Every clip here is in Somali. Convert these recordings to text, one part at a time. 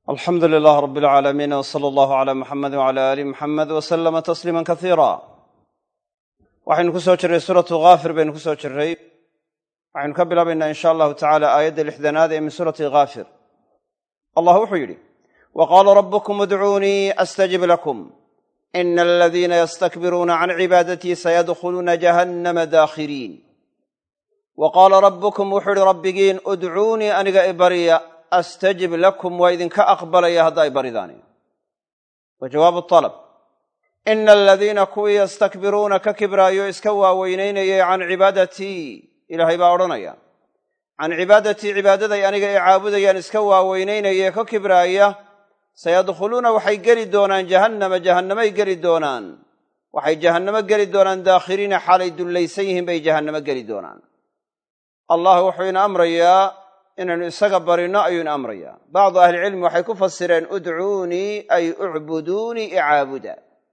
alxamdu lilaah rab alcaalamiin wsala allahu calaa muxamedi wcala aali muxamed wasalama tasliima kasiira waxaynu ku soo jirray suuratu haafir baynu ku soo jirray waxaynu ka bilaabaynaa in sha allahu tacala aayadda lixdanaad ee min suurati haafir allah wuxuu yidhi wa qaala rabbukum udcuunii astajib lakum ina aladiina yastakbiruuna can cibaadatii sayadkhuluuna jahannama daakhiriin wa qaala rabbukum wuxuu yidhi rabbigiin udcuunii aniga ibarya astajib lakum waa idinka aqbalaya hadday baridaani wa jawaabu alab ina aladiina kuwii yastakbiruuna ka kibraayo iska waaweynaynayay can cibaadatii ilaahay baa odhanaya can cibaadatii cibaadaday aniga ay caabudayaan iska waaweynaynayee ka kibraaya sayadkhuluuna waxay geli doonaan jahannamay geli doonaan waxay jahannamo geli doonaan daakhiriina xaalay dullaysan yihiin bay jahannamo geli doonaan allah wuxuu ina amrayaa inaynu isaga barino ayuu ina amrayaa bacdu ahlicilmi waxay ku fasireen udcuunii ay ucbuduunii icaabuda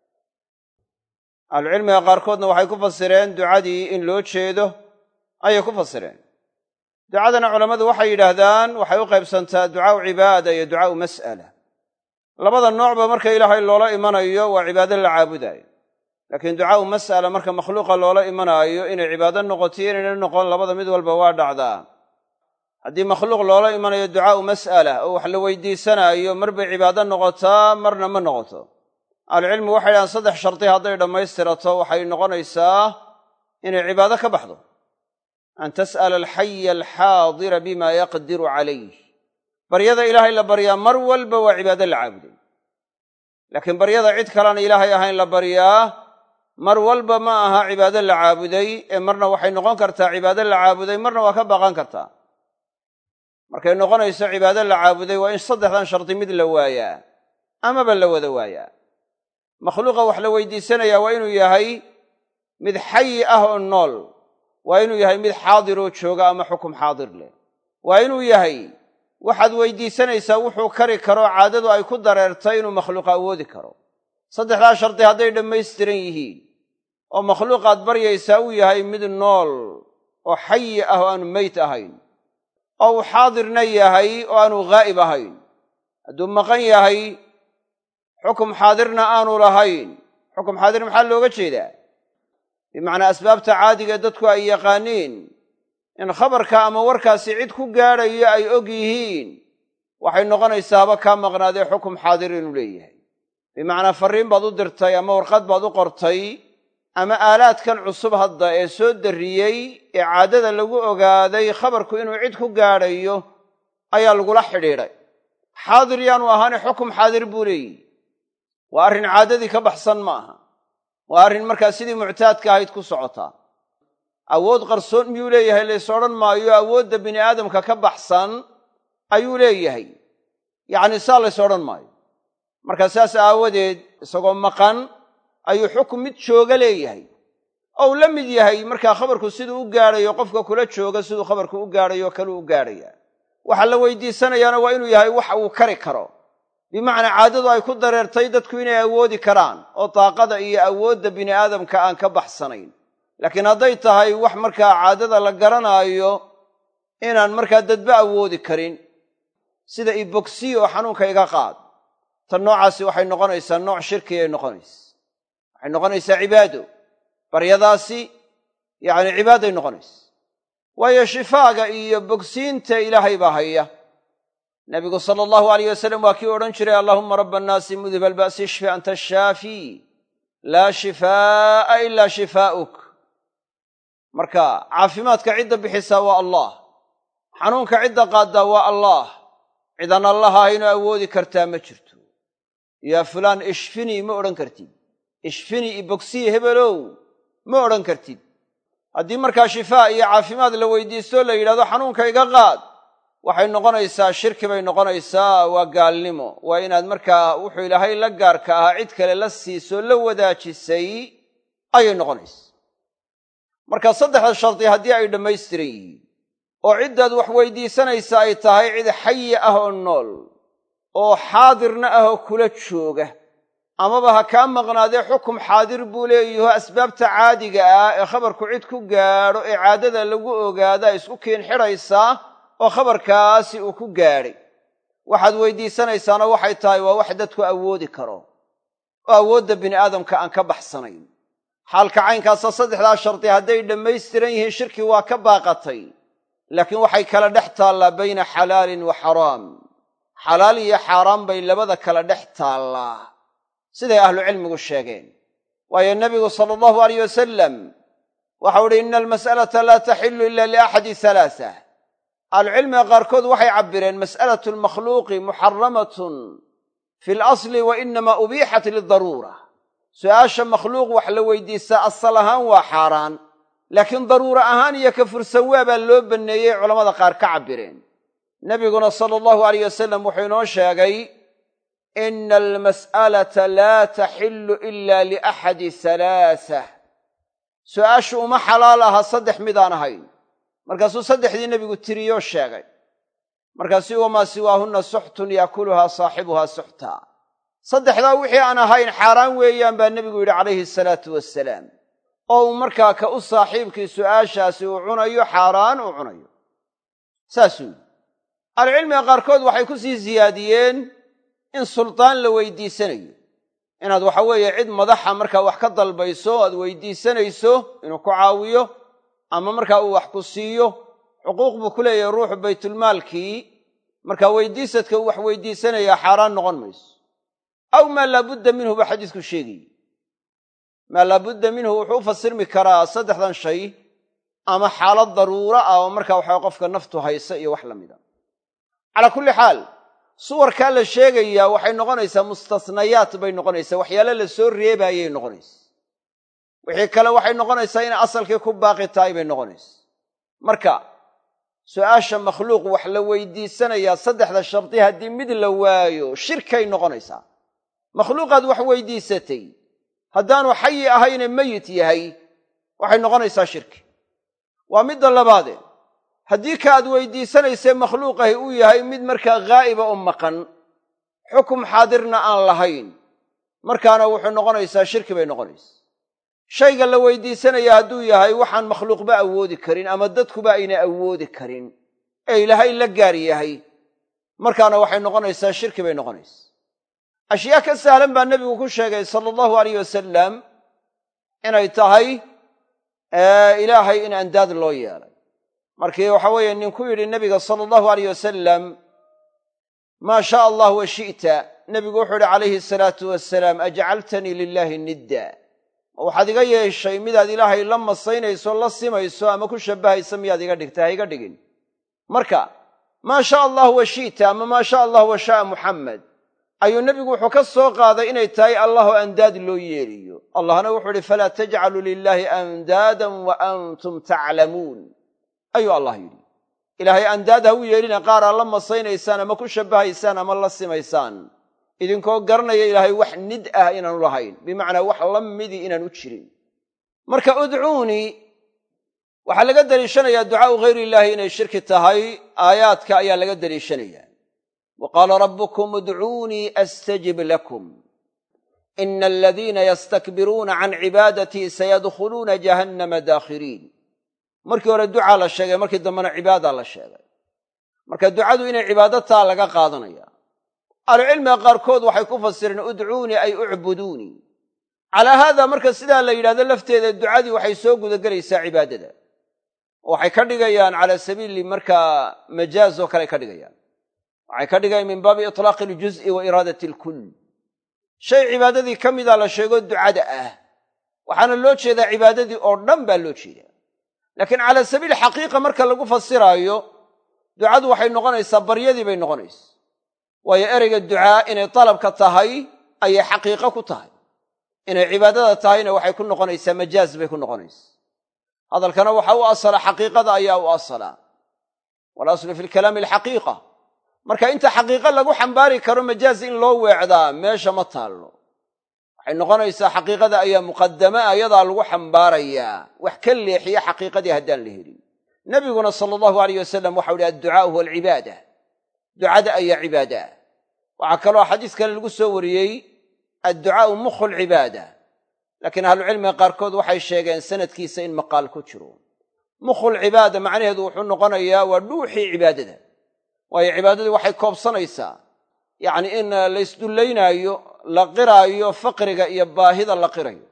ahlucilmiga qaarkoodna waxay ku fasireen ducadii in loo jeedo ayay ku fasireen ducadana culammadu waxay yidhaahdaan waxay u qaybsantaa ducaau cibaada iyo ducaau mas'ala labada noocba marka ilaahay loola imanayo waa cibaado la caabudaayo laakiin ducaau mas'ala marka makhluuqa loola imanaayo inay cibaado noqotiyo inayna noqon labada mid walba waa dhacdaa haddii makhluuq loola imanayo ducaau mas'ala oo wax la weydiisanaayo mar bay cibaado noqotaa marna ma noqoto ahlucilmi waxay dhahaan 3 shardi hadday dhammaystirato waxay noqonaysaa inay cibaado ka baxdo an tas'ala alxaya alxaadira bima yaqdiru calayh baryada ilaahay la baryaa mar walba waa cibaado la caabuday laakiin baryada cid kalena ilaahay ahayn la baryaa mar walba ma aha cibaado la caabuday ee marna waxay noqon kartaa cibaado la caabuday marna waa ka baqan kartaa markay noqonayso cibaado la caabuday waa in 3dan shardi mid la waayaa amaba la wada waayaa makhluuqa wax la weydiisanayaa waa inuu yahay mid xayi ah oo nool waa inuu yahay mid xaadiroo jooga ama xukum xaadir leh waa inuu yahay waxaad weydiisanaysaa wuxuu kari karo caadadu ay ku dareertay inuu makhluuqa awoodi karo 3daa shardi hadday dhammaystiran yihiin oo makhluuqaad baryaysaa uu yahay mid nool oo xayi ah oo aanu meyd ahayn oo uu xaadirna yahay oo aanu ghaa'ib ahayn hadduu maqan yahay xukum xaadirna aanu lahayn xukum xaadir maxaa looga jeedaa bimacnaa asbaabta caadiga dadku ay yaqaaniin in khabarka ama warkaasi cid ku gaadhayo ay og yihiin waxay noqonaysaa haba kaa maqnaadee xukum xaadir inuu leeyahay bimacnaa farriin baad u dirtay ama warqad baad u qortay ama aalaadkan cusub hadda ee soo darriyey ee caadada lagu ogaaday khabarku inuu cid ku gaadhayo ayaa lagula xidhiidhay xaadir yaanu ahaane xukum xaadir buu leeyihi waa arrin caadadii ka baxsan ma aha waa arrin markaa sidii muctaadka ahayd ku socotaa awood qarsoon miyuu leeyahay lays odhan maayo awoodda bini aadamka ka baxsan ayuu leeyahay yacni saa lays odhan maayo marka saas aawadeed isagoo maqan ayuu xukum mid jooga leeyahay ou la mid yahay markaa khabarku siduu u gaadhayo qofka kula jooga siduu khabarku u gaadhayo kaluu u gaadhayaa waxa la weydiisanayaana waa inuu yahay wax uu kari karo bimacnaa caadadu ay ku dareertay dadku inay awoodi karaan oo daaqada iyo awoodda bini aadamka aan ka baxsanayn laakiin hadday tahay wax markaa caadada la garanaayo inaan markaa dadba awoodi karin sida ibogsiy oo xanuunka iga qaad tan noocaasi waxay noqonaysaa nooc shirkiyay noqonaysa waxay noqonaysaa cibaado baryadaasi yacni cibaaday noqonaysa waayo shifaaga iyo bogsiinta ilaahay baa haya nabigu sala allahu alayh wasalam waa kii odhan jiray allahuma rabba annaasi mudhib alba'si ishfi anta ashaafi laa shifaa'a ilaa shifaa'uk marka caafimaadka cidda bixisaa waa allah xanuunka cidda qaaddaa waa allah cidan allaha ahaynoo awoodi kartaa ma jirto yaa fulaan ishfinii ma odhan kartid ishfinii ibogsiyi hebelow ma odhan kartid haddii markaa shifaa iyo caafimaad la weydiistoo la yidhahdo xanuunka iga qaad waxay noqonaysaa shirki bay noqonaysaa waa gaalnimo waa inaad markaa wuxuu ilaahay la gaarka ahaa cid kale la siisoo la wadaajisay ayay noqonaysaa marka 3da shardi haddii ay dhammaystiran yihiin oo ciddaad wax weydiisanaysa ay tahay cid xayi ah oo nool oo xaadirna ah oo kula jooga amaba ha kaa maqnaadee xukum xaadir buu leeyaho asbaabta caadiga ah ee khabarku cid ku gaadho ee caadada lagu ogaada isku keen xidhaysaa oo khabarkaasi uu ku gaadhay waxaad weydiisanaysaana waxay tahay waa wax dadku awoodi karo oo awoodda bini aadamka aan ka baxsanayn. xaalka caynkaasa saddexdaa shardi hadday dhammaystiran yihiin shirki waa ka baaqatay, laakiin waxay kala dhex taallaa bayna xalaalin wa xaraam. xalaal iyo xaaraan bay labada kala dhex taallaa siday ahlucilmigu sheegeen. waayo nebigu sala allahu alayh wasalam waxau idhi ina almas'alata laa taxillu ila liaxadi halaasa. ahlucilmiga qaarkood waxay cabbireen mas'alatu lmakhluuqi muxaramatun fi lasli wa inamaa ubiixat lidaruura. su'aasha makhluuq wax la weydiistaa asal ahaan waa xaaraan, laakiin daruura ahaan iyo ka fursanwaa baa loo banneeyey culammada qaar ka cabbireen. nebiguna sala allahu alayh wasalam wuxuu inoo sheegay ina almas'alata laa taxillu ila liaxadi halaasa. su'aashu uma xalaal aha saddex midaan ahayn. markaasuu saddexdii nebigu tiriyoo sheegay. markaasuu wamaa siwaahunna suxtun yaakuluhaa saaxibuhaa suxta. saddexdaa wixii aan ahayn xaaraan weeyaan baa nebigu yidhi calayhi salaatu wasalaam, oo uu markaa ka u saaxiibkii su'aashaasi uu cunayo xaaraan uu cunayo. saasuu yidhi. ahlucilmiga qaarkood waxay ku sii siyaadiyeen in sultaan la weydiisanayo, inaad waxa weeye cid madaxa markaa wax ka dalbayso aad weydiisanayso inuu ku caawiyo ama markaa uu wax ku siiyo. xuquuq buu ku leeyahay ruuxu baytulmaalkii, markaa weydiisadka uu wax weydiisanayaa xaaraan noqon mayso. aw maa laabudda minhu baa xadiisku sheegayey. maa laabudda minhu wuxuu u fasirmi karaa saddexdan shay ama xaalad daruura ah oo markaa waxaa qofka naftu haysa iyo wax la mida. calaa kulli xaal suwarkaa la sheegayaa waxay noqonaysaa mustasnayaat bay noqonaysaa, waxyaale la soo reebaayay noqonaysa. wixii kale waxay noqonaysaa inay asalkii ku baaqi tahay bay noqonaysa. marka su'aasha makhluuq wax la weydiisanayaa saddexda shardi haddii mid la waayo shirkay noqonaysaa. makhluuqaad wax weydiisatay haddaanu xayi ahayne meyit yahay waxay noqonaysaa shirki. waa midda labaade, haddii ka aad weydiisanaysee makhluuqahi uu yahay mid markaa ghaa'iba oo maqan, xukum xaadirna aan lahayn, markaana wuxuu noqonaysaa shirki bay noqonaysaa. shayga la weydiisanaya hadduu yahay waxaan makhluuqba awoodi karin ama dadkuba ayna awoodi karin ee ilaahay la gaar yahay, markaana waxay noqonaysaa shirki bay noqonaysaa. ashyaa ka sahlan baa nebigu ku sheegay sala allahu alayh wasalam inay tahay ilaahay in andaad loo yeelay. markii waxa weeye nin ku yidhi nebiga sala allahu alayh wasalam maa shaa allah wa shi'ta, nebigu wuxuu yidhi calayhi salaatu wasalaam ajcaltanii lilaahi nidda, waxaad iga yeeshay midaad ilaahay la masaynayso la simayso ama ku shabbahaysa miyaad iga dhigtay? ha iga dhigin. marka maa shaa allah wa shi'ta ama maa shaa allah wa sha'a muxammed ayuu nebigu wuxuu ka soo qaaday inay tahay allahu andaad loo yeeliyo. allahna wuxuu idhi falaa tajcaluu lilaahi andaadan wa antum taclamuun ayuu allah yidhi. ilaahay andaad ha u yeelina qaar aad la masaynaysaan ama ku shabbahaysaan ama la simaysaan idinkoo garanaya ilaahay wax nid ah inaanu lahayn, bimacnaa wax la midii inaanu jirin. marka udcuunii waxaa laga deliishanayaa ducaa'u ghayri illaahi inay shirki tahay. aayaadka ayaa laga deliishanayaa. wa qaala rabbukum udcuunii astajib lakum ina aladiina yastakbiruuna can cibaadatii sayadkhuluuna jahannama daakhiriin. markii hore ducaa la sheegay, markii dambena cibaadaa la sheegay. marka ducadu inay cibaado taa laga qaadanaya. ahlucilmiga qaarkood waxay ku fasireen udcuunii ay ucbuduunii. calaa haada marka sidaa la yidhahdo lafteeda ducadii waxay soo gudagelaysaa cibaadada, oo waxay ka dhigayaan calaa sabiili markaa majaaz oo kale ka dhigayaan. waxay ka dhigayaan min baabi itlaaqi aljuz'i wa iraadati alkull. shay cibaadadii ka mida la sheego ducada ah, waxaana loo jeedaa cibaadadii oo dhan baa loo jeedaa. laakiin calaa sabiil xaqiiqa marka lagu fasiraayo ducadu waxay noqonaysaa baryadii bay noqonaysaa. waayo ereyga ducaa inay dalabka tahay ayay xaqiiqo ku tahay, inay cibaadada tahayna waxay ku noqonaysaa majaaz bay ku noqonaysaa. hadalkana waxa u asala xaqiiqada ayaa u asala, walaslu fi lkalaami alxaqiiqa. marka inta xaqiiqo lagu xambaari karo majaaz in loo weecdaa meesha ma taallo. waxay noqonaysaa xaqiiqada ayaa muqadama ayadaa lagu xambaarayaa, wax ka leexiya xaqiiqadii haddaan la helin. nebiguna sala allahu alayh wasalam waxau ihi adducaau huwa alcibaada, ducada ayaa cibaada. waxaa kaloo xadiis kale lagu soo wariyey adducaau mukhu lcibaada, laakiin ahlucilmiga qaarkood waxay sheegeen sanadkiisa in maqaal ku jiro. mukhulcibaada macnaheedu wuxuu noqonayaa waa dhuuxii cibaadada. waayo cibaadadii waxay koobsanaysaa yacni in la isdullaynaayo la qiraayo faqriga iyo baahida la qirayo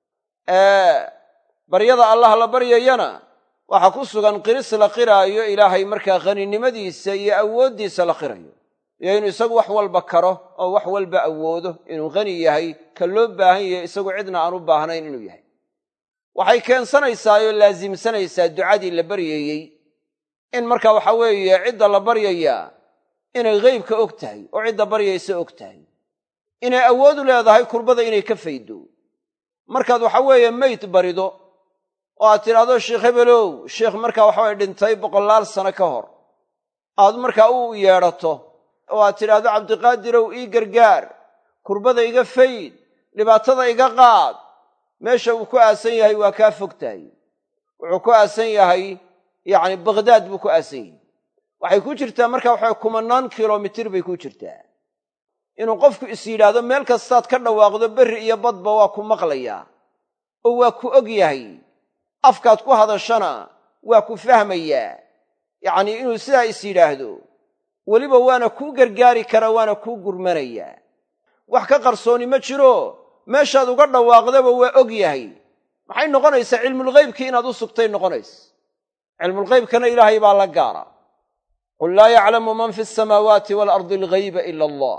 baryada allah la baryayana waxaa ku sugan qiris la qiraayo ilaahay markaa haninimadiisa iyo awooddiisa la qirayo iyo inuu isagu wax walba karo oo wax walba awoodo inuu hani yahay ka loo baahan yahay isagu cidna aan u baahnayn inuu yahay waxay keensanaysaa oo laasimsanaysaa ducadii la baryayey in markaa waxa weeye cidda la baryayaa inay ghaybka og tahay oo cidda baryaysa og tahay inay awood u leedahay kurbada inay ka faydo markaad waxa weeye mayd barido oo aad tidhaahdo sheekh hebelow sheekh markaa waxa weye dhintay 100 sano ka hor aad markaa u yeedhato oo aad tidhaahdo cabdiqaadirow ii gargaar kurbada iga fayd dhibaatada iga qaad meesha uu ku aasan yahay waa kaa fog tahay wuxuu ku aasan yahay yacni baghdaad buu ku aasan yahay waxay ku jirtaa markaa waxa 10 kilomitir bay ku jirtaa inuu qofku is yidhaahdo meel kastaad ka dhawaaqdo berri iyo badba waa ku maqlayaa oo waa ku og yahay afkaad ku hadashana waa ku fahmayaa yacni inuu sidaa is yidhaahdo weliba waana kuu gargaari karaa waana kuu gurmanayaa wax ka qarsooni ma jiro meeshaad uga dhawaaqdaba waa og yahay maxay noqonaysaa cilmulghaybkii inaad u sugtay noqonaysa cilmulghaybkana ilaahay baa la gaara qul laa yaclamu man fi asamaawaati waalardi alghayba ila allah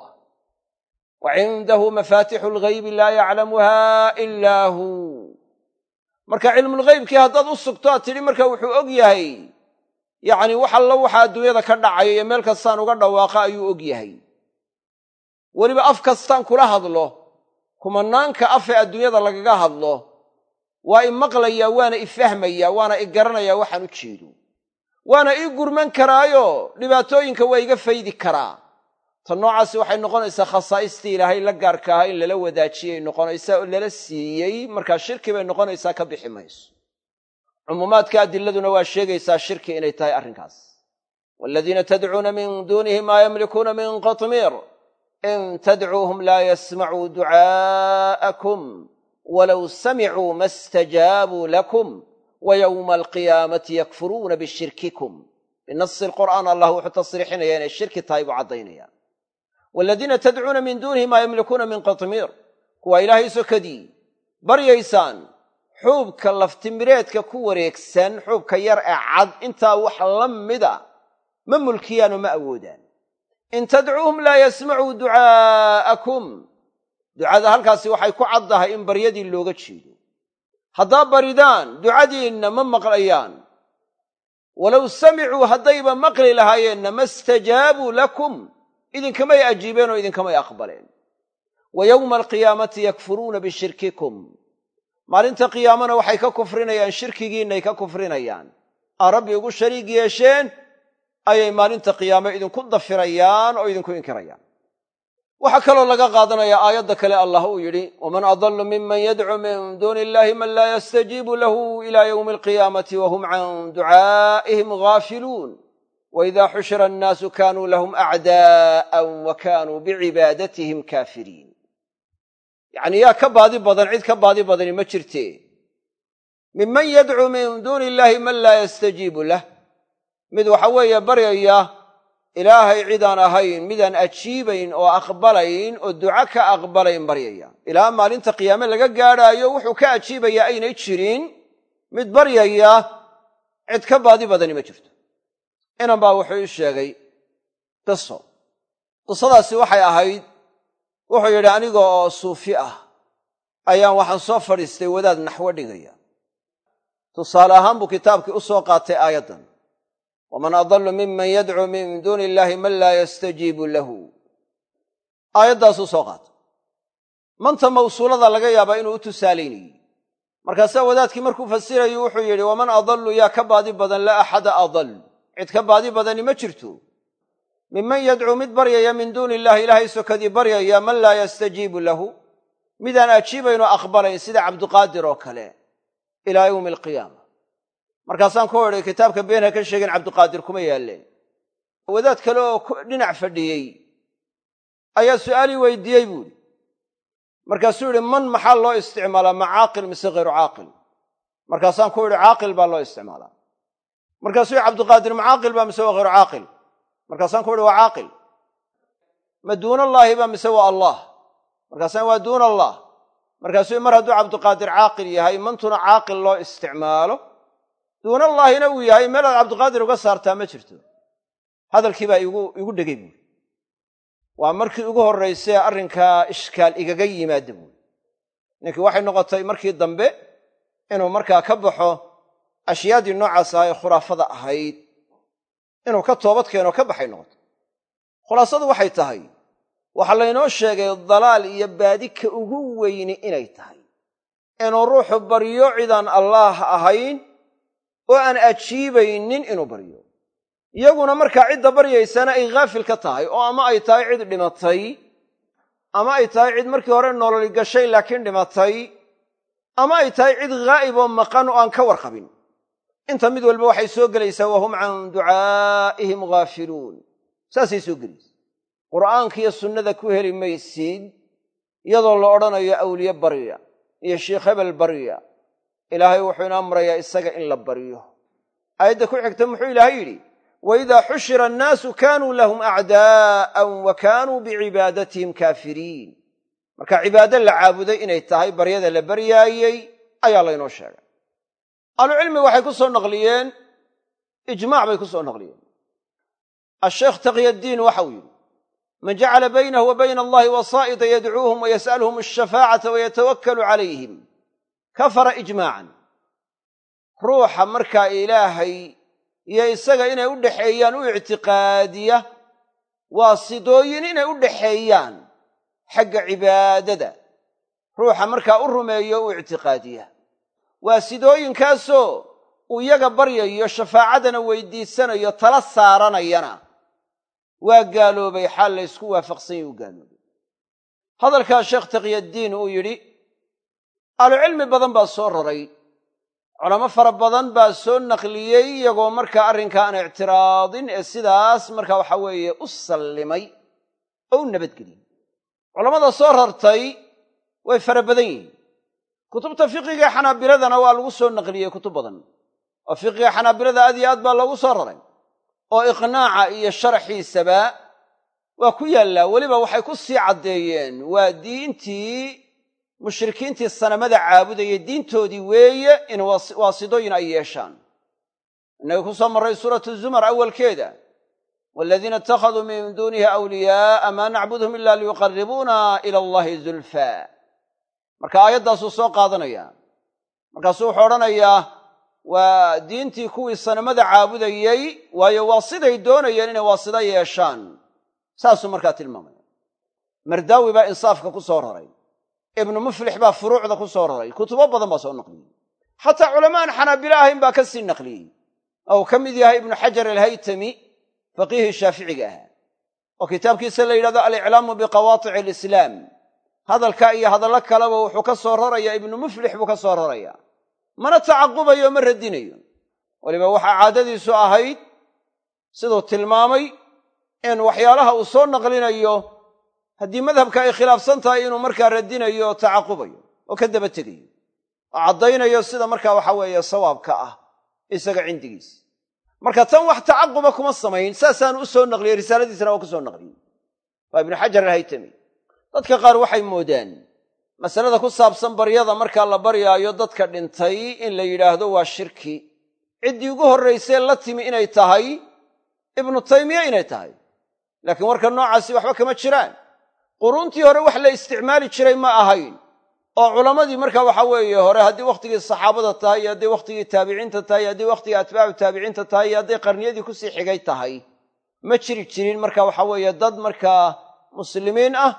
wa cindahu mafaatixu alghaybi laa yaclamuha ilaa hu marka cilmulghaybkii haddaad u sugto aad tidhi marka wuxuu og yahay yacni wax alla waxa adduunyada ka dhacaya iyo meel kastaan uga dhawaaqa ayuu og yahay weliba af kastaan kula hadlo kumanaanka af ee adduunyada lagaga hadlo waa i maqlayaa waana i fahmayaa waana i garanayaa waxaan u jeedo waana ii gurman karaayo dhibaatooyinka waa iga faydi karaa tan noocaasi waxay noqonaysaa khasaa'istii ilaahay la gaarka ahaa in lala wadaajiyay noqonaysaa oo lala siiyey markaa shirki bay noqonaysaa ka bixi mayso cumuumaadka adiladuna waa sheegaysaa shirki inay tahay arrinkaas waaladiina tadcuuna min duunihi maa yamlikuuna min qatmiir in tadcuuhum laa yasmacuu ducaa'akum walow samicuu ma stajaabuu lakum ويوم القيامة يكفرون بشرككم بالنص القرآن الله وحو تصريحنا يعني الشرك طيب عضينيا والذين تدعون من دونه ما يملكون من قطمير هو إلهي سكدي بريسان حوب كالفتمريت ككوريكسان حوب كيرأى عض انت وحلم مدى من ملكيان ومأودان إن تدعوهم لا يسمعوا دعاءكم دعاء ذا هالكاسي وحيكو عضها إن بريدي اللوغة تشيدو haddaa baridaan ducadiinna ma maqlayaan walow samicuu haddayba maqli lahaayeenna ma stajaabuu lakum idinkamay ajiibeen oo idinkamay aqbaleen wa yowma alqiyaamati yakfuruuna bishirkikum maalinta qiyaamana waxay ka kufrinayaan shirkigiinnay ka kufrinayaan aa rabbi ugu shariig yeesheen ayay maalinta qiyaame idinku dafirayaan oo idinku inkirayaan waxaa kaloo laga qaadanayaa aayadda kale allah uu yidhi waman adallu miman yadcuu min duuni illahi man laa yastajiibu lahu ila yowmi alqiyaamati wahum can ducaa'ihim gaafiluun waidaa xushira annaasu kaanuu lahum acdaa'an wa kaanuu bicibaadatihim kaafiriin yacni yaa ka baadi badan cid ka baadi badani ma jirte minman yadcuu min duuni illahi man laa yastajiibu lah mid waxa weeye baryaya ilaahay cidaan ahayn midaan ajiibayn oo aqbalayn oo duca ka aqbalayn baryaya ilaa maalinta qiyaame laga gaadhaayo wuxuu ka ajiibayaa aynay jirin mid baryaya cid ka baadi badani ma jirto inan baa wuxuu ii sheegay qisadaasi waxay ahayd wuxuu yidhi aniga oo suufi ah ayaan waxaan soo fadhiistay wadaad naxwo dhigaya tusaale ahaan buu kitaabkii u soo qaatay aayaddan waman adallu miman yadcuu min duuni illahi man laa yastajiibu lahu aayaddaasuu soo qaatay manta mawsuulada laga yaabaa inuu u tusaalaynayey markaasaa wadaadkii markuu fasirayu wuxuu yidhi waman adallu yaa ka baadi badan laa axada adall cid ka baadi badani ma jirto minman yadcuu mid baryaya min duuni illahi ilaahay sokadii baryaya man laa yastajiibu lahu midaan ajiibaynoo aqbalayn sida cabdiqaadir oo kale ilaa yowmi alqiyaama markaasaan ku idhi kitaabka been ha ka sheegin cabdiqaadir kuma yaalleen wadaad kale oo dhinac fadhiyey ayaa su'aalii weydiiyey buuhi markaasuu yidhi man maxaa loo isticmaalaa ma caaqil mise hayru caaqil markaasaan ku idhi caaqil baa loo isticmaalaa markaasuu yidhi cabdiqaadir ma caaqil baa mise waa hayru caaqil markaasaan ku uhi waa caaqil. ma duunallaahi ba mise waa allah? markaasaan waa duuna allah. markaasuu mar hadduu cabduqaadir caaqil yahay mantuna caaqil loo isticmaalo duunallaahina uu yahay meelaad cabduqaadir uga saartaa ma jirto. hadalkii baa igu dhegay buuri. waa markii ugu horraysay arrinkaa ishkaal igaga yimaada buuri. ninkii waxay noqotay markii dambe inuu markaa ka baxo ashyaadii noocaas aha ee khuraafada ahayd inuu ka toobad keeno ka baxay noqotay. khulaasadu waxay tahay waxaa laynoo sheegay dalaal iyo baadi ka ugu weyni inay tahay inuu ruuxu baryo cidaan allaah ahayn oo aan ajiibaynin inuu baryo. iyaguna markaa cidda baryaysana ay haafil ka tahay oo ama ay tahay cid dhimatay ama ay tahay cid markii hore nololi gashay laakiin dhimatay ama ay tahay cid ghaa'ib oo maqan oo aan ka warqabin. inta mid walba waxay soo gelaysaa wahum can ducaa'ihim ghaafiluun. saasay soo gelaysa. qur'aanka iyo sunnada ku heli maysid iyadoo la odhanayo awliye barya iyo sheikh hebel barya. ilaahay wuxuu ina amrayaa isaga in la baryo. aayadda ku xigta muxuu ilaahay yidhi waidaa xushira annaasu kaanuu lahum acdaa'an wa kaanuu bicibaadatihim kaafiriin. marka cibaado la caabuday inay tahay baryada la baryaayey ayaa laynoo sheegay. ahlucilmi waxay ku soo naqliyeen ijmaac bay ku soo naqliyeen. asheekh taqyaddiin waxau yidhi man jacala baynahu wa bayna allahi wasaa'ida yadcuuhum wayas'aluhum ashafaacata wayatawakkalu calayhim kafara ijmaacan. ruuxa markaa ilaahay iyo isaga inay u dhaxeeyaan u ictiqaadiya waasidooyin inay u dhaxeeyaan xagga cibaadada ruuxa markaa u rumeeyo u ictiqaadiya waasidooyinkaasoo uu iyaga baryayo shafaacadana weydiisanayo tala saaranayana waa gaaloobay xaal la ysku waafaqsan yahi u gaaloobay. hadalkaa sheekh taqyaddiin uu yidhi ahlucilmi badan baa soo raray. culamo fara badan baa soo naqliyey iyagoo markaa arrinkaa aan ictiraadin ee sidaas markaa waxa weeye u sallimay oo u nabadgeliyey. culammada soo rartay way fara badan yihiin. kutubta fiqiga xanaabiladana waa lagu soo naqliyey kutub badan oo fiqiga xanaabilada aad iyo aad baa loogu soo raray oo iqnaaca iyo sharaxiisaba waa ku yaallaa. weliba waxay ku sii caddeeyeen waa diintii mushrikiintii sanamada caabudayay diintoodii weeye in waasidooyin ay yeeshaan. innaga ku soo marray suuratu zumar awalkeeda waaladiina ittakhaduu min duunihi awliyaa'a maa nacbuduhum ila liyuqarribuuna ila allahi zulfaa. marka aayaddaasuu soo qaadanaya. markaasuu wuxuu odhanayaa waa diintii kuwii sanamada caabudayey waayo waasiday doonayeen inay waasida yeeshaan. saasuu markaa tilmaamaya. mardaawi baa insaafka ku soo raray. ibnu muflix baa furuucda ku soo raray. kutubo badan baa soo naqliyey. xataa culamaan xanaabilo ahayn baa ka sii naqliyey oo ka mid yahay ibnu xajar alhaytami faqiihii shaaficiga ahaa oo kitaabkiisa la yidhahdo aliclaamu biqawaatici alislaam. hadalka iyo hadallo kaleba wuxuu ka soo rarayaa ibnu muflix buu ka soo rarayaa. mana tacaqubayo ma radinayo. weliba waxaa caadadiisu ahayd siduu tilmaamay in waxyaalaha uu soo naqlinayo haddii madhabka ay khilaafsan tahay inuu markaa radinayo oo tacaqubayo oo ka daba tegayo oo caddaynayo sida markaa waxa weeye sawaabka ah isaga cindigiisa. marka tan wax tacaquba kuma samayn. saasaanu u soo naqliyey. risaaladiisana waa ku soo naqliyey. waa ibnu xajar alhaytami. dadka qaar waxay moodaan masalada ku saabsan baryada markaa la baryaayo dadka dhintay in la yidhaahdo waa shirki. ciddii ugu horraysee la timi inay tahay ibnu taymiya inay tahay. laakiin warka noocaasi waxba kama jiraan. quruuntii hore wax la isticmaali jiray ma ahayn oo culammadii markaa waxa weeye hore haddii wakhtigii saxaabada tahay iyo hadday wakhtigii taabiciinta tahay iyo haddii wakhtigii atbaacu taabiciinta tahay iyo hadday qarniyadii kusii xigay tahay ma jiri jirin marka waxa weeye dad markaa muslimiin ah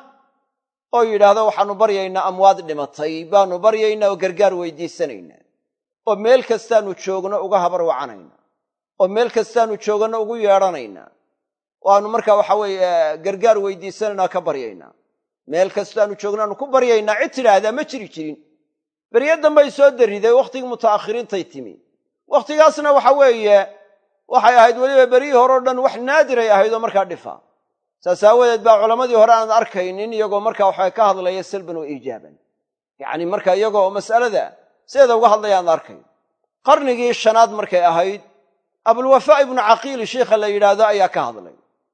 oo yidhaahdo waxaannu baryaynaa amwaad dhimatay baannu baryaynaa oo gargaar weydiisanaynaa oo meel kastaannu joogno uga habar wacanaynaa oo meel kastaannu joogano ugu yeedhanaynaa oo aannu markaa waxa weeye gargaar weydiisanaynaa ka baryaynaa. meel kastaannu joognaannu ku baryaynaa cid tidhaahdaa ma jiri jirin. beryo dambay soo darriday wakhtigii muta'akhiriintay timi. wakhtigaasna waxa weeye waxay ahayd weliba beryihii hore o dhan wax naadiray ahayd oo markaa dhifa. saas aawadeed baa culammadii hore aan arkaynin iyagoo markaa waxaa ka hadlaya salban wa iijaaban. yacni markaa iyagoo mas'alada sideeda uga hadlaya aan arkayn. qarnigii shanaad markay ahayd abulwafaa ibnu caqiili sheikha la yidhaahdo ayaa ka hadlay.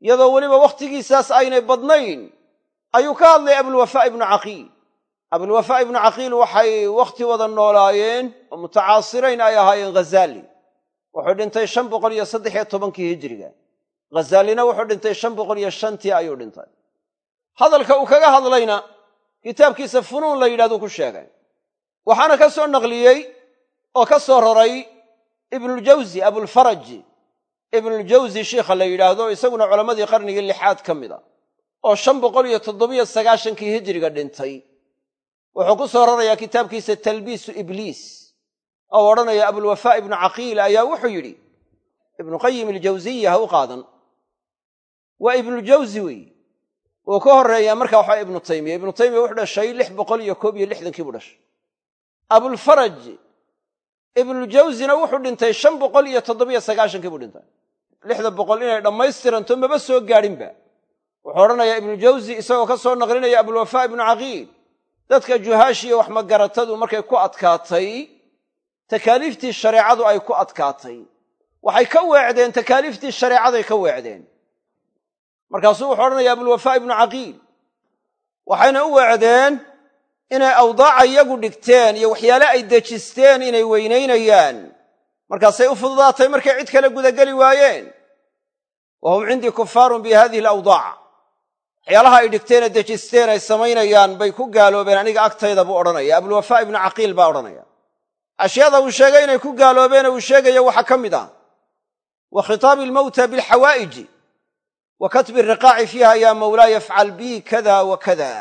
iyadoo weliba wakhtigiisaas aynay badnayn ayuu ka hadlay abulwafaa ibnu caqiil. abulwafaa ibnu caqiil waxay wakhti wada noolaayeen oo mutacaasirayn ay ahaayeen ghazaali. wuxuu dhintay 513 hijriga. ghazaalina wuxuu dhintay 505 ayuu dhintay. hadalka uu kaga hadlayna kitaabkiisa funuun la yidhahdo ku sheegay. waxaana ka soo naqliyey oo ka soo raray ibnuljawsi abulfaraj ibnuljawsi shiikha la yidhaahdo, isaguna culammadii qarnigii 6aad ka mida oo 597 hijriga dhintay. wuxuu ku soo rarayaa kitaabkiisa talbiisu ibliis oo odhanaya abulwafaa ibnu caqiil ayaa wuxuu yidhi, ibnu qayim aljawsiya ha u qaadan, waa ibnuljawsi weeye. wuu ka horreeyaa markaa waxaa ibnu taymiya. ibnu taymiya wuxuu dhashay 661 buu dhashay. abulfaraj ibnuljawsina wuxuu dhintay 597 buu dhintay. 600 inay dhammaystiranto maba soo gaadhinba. wuxuu odhanayaa ibnuljawsi isagoo ka soo naqlinaya abulwafaa ibnu caqiil, dadka juhaashiya wax magaratadu markay ku adkaatay, takaaliiftii shareecadu ay ku adkaatay, waxay ka weecdeen takaaliiftii shareecaday ka weecdeen. markaasuu wuxuu odhanayaa abulwafaa ibnu caqiil, waxayna u weecdeen inay awdaaca iyagu dhigteen iyo waxyaale ay dejisteen inay weynaynayaan. markaasay u fududaatay markay cid kale gudageli waayeen. wa hum cindii kufaarun bi hadihi alawdaac. waxyaalaha ay dhigteen ee dejisteen ay samaynayaan bay ku gaaloobeen aniga agtayda buu odhanaya. abulwafaa ibnu caqiil baa odhanaya. ashyaada uu sheegay inay ku gaaloobeen uu sheegayo waxaa ka mid ah wa khitaabi almawta bilxawaa'iji wa katbi ariqaaci fiiha yaa mawlaaya afcal bii kada wa kada.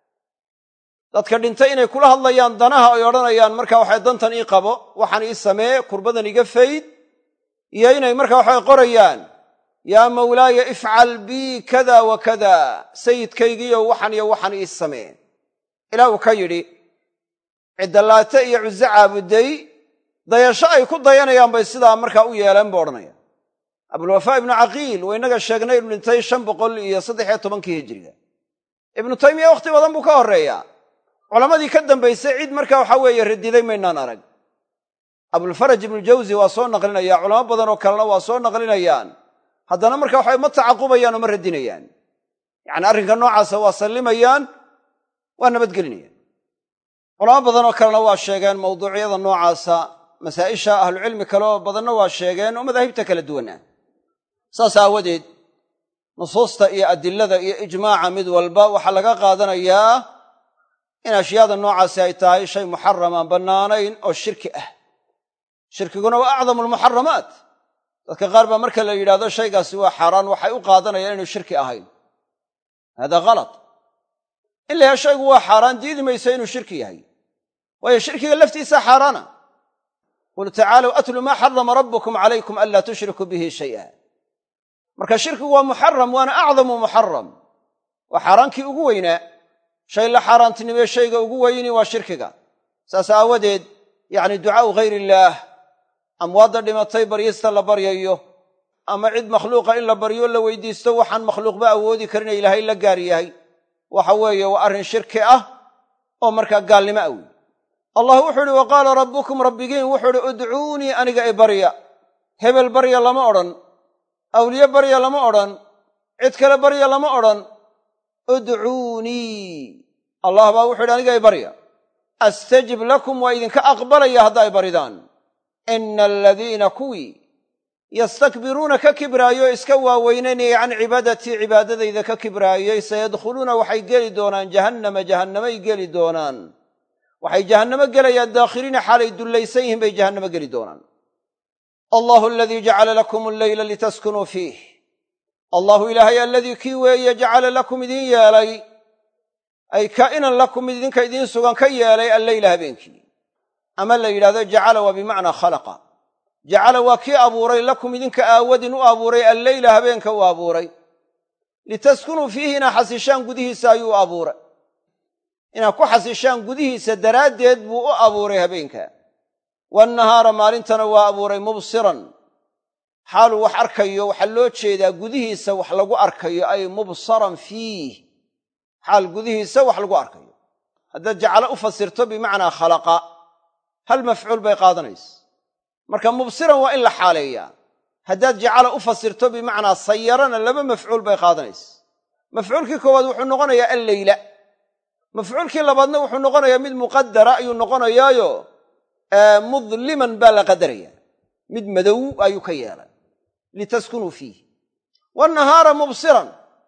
dadka dhintay inay kula hadlayaan danaha ay odhanayaan markaa waxay dantan ii qabo, waxaan ii samee, kurbadan iga fayd, iyo inay markaa waxay qorayaan yaa mawlaaya ifcal bii kada wa kada, sayidkaygiiyo waxan iyo waxan ii samee. ilaa uu ka yidhi cidda laate iyo cuze caabuday dayasho ay ku dayanayaan bay sidaa markaa u yeeleen buu odhanaya. abulwafaa ibnu caqiil waa innaga sheegnay inuu dhintay 513 hijriga. ibnu taymiya wakhti badan buu ka horreeyaa. culammadii ka dambaysay cid markaa waxaa weeye radiday maynaan arag. abulfaraj ibnuljawsi waa soo naqlinaya, culamo badan oo kalena waa soo naqlinayaan. haddana markaa waxay ma tacaqubayaan oo ma radinayaan. yacni arrinka noocaasa waa sallimayaan, waa nabadgelinayaan. culamo badan oo kalena waa sheegeen mawduucyada noocaasa, masaa'isha ahlucilmi kale oo badanna waa sheegeen oo madaahibta kala duwan ah. saas aawadeed nusuusta iyo adilada iyo ijmaaca mid walba waxaa laga qaadanayaa in ashyaada noocaasi ay tahay shay muxaram aan bannaanayn oo shirki ah. shirkiguna waa acdamu almuxaramaat. dadka qaar baa marka la yidhaahdo shaygaasi waa xaaraan waxay u qaadanayaan inuu shirki ahayn. hada kalad. in la yahay shaygu waa xaaraan diidi mayso inuu shirki yahay, waayo shirkiga laftiisa xaaraana. qul tacaalow atlu maa xarama rabbukum calaykum anlaa tushrikuu bihi shay'a. marka shirkigu waa muxaram, waana acdamu muxaram. waa xaaraankii ugu weynaa. shay la xaaraantinimee shayga ugu weyni waa shirkiga. saas aawadeed yacni ducaa'u ghayr illaah, amwaadda dhimatay baryista la baryayo, ama cid makhluuqa in la baryo la weydiisto waxaan makhluuqba awoodi karin ilaahay la gaar yahay, waxa weeye waa arrin shirki ah oo markaa gaalnimo ah wey. allah wuxuu uhi wa qaala rabbukum, rabbigiin wuxuu uhi udcuunii aniga i barya. hebel barya lama odhan, awliye barya lama odhan, cid kale barya lama odhan. udcuunii, allah baa wuxuu yidhi aniga i barya. astajib lakum, waa idinka aqbalaya haddaa i baridaan. ina aladiina kuwii yastakbiruuna ka kibraayo iska waaweynanaya can cibaadatii cibaadadayda ka kibraayey, sayadkhuluuna waxay geli doonaan jahannama, jahannamay geli doonaan. waxay jahannamo gelayaan daakhiriina xaalay dullaysan yihiin bay jahannamo geli doonaan. allahu aladii jacala lakum alleyla litaskunuu fiih. allahu ilaahay aladii kii weeye jacala lakum idin yeelay, ay kaa'inan lakum mid idinka idiin sugan ka yeelay alleyla habeenkii. ama la yidhahdo jacala waa bimacnaa khalaqa. jacala waa kii abuuray lakum idinka aawadin u abuuray alleyla habeenka u abuuray. litaskunuu fiihi inaa xasishaan gudihiisa ayuu u abuuray. inaad ku xasishaan gudihiisa daraaddeed buu u abuuray habeenka. waannahaara maalintana waa abuuray mubsiran, xaaluu wax arkayo. waxaa loo jeedaa gudihiisa wax lagu arkayo, ay mubsaran fiih, xaal gudihiisa wax lagu arkayo. haddaad jacalo u fasirto bimacnaa khalaqa, hal mafcuul bay qaadanaysa. marka mubsiran waa in la xaaleeyaa. haddaad jacala u fasirto bimacnaa sayarana laba mafcuul bay qaadanaysa. mafcuulkii koowaad wuxuu noqonayaa alleyla, mafcuulkii labaadna wuxuu noqonayaa mid muqadara ayuu noqonayaayo mudliman baa la qadaraya, mid madow ayuu ka yeelay litaskunuu fiih. wannahaara mubsiran,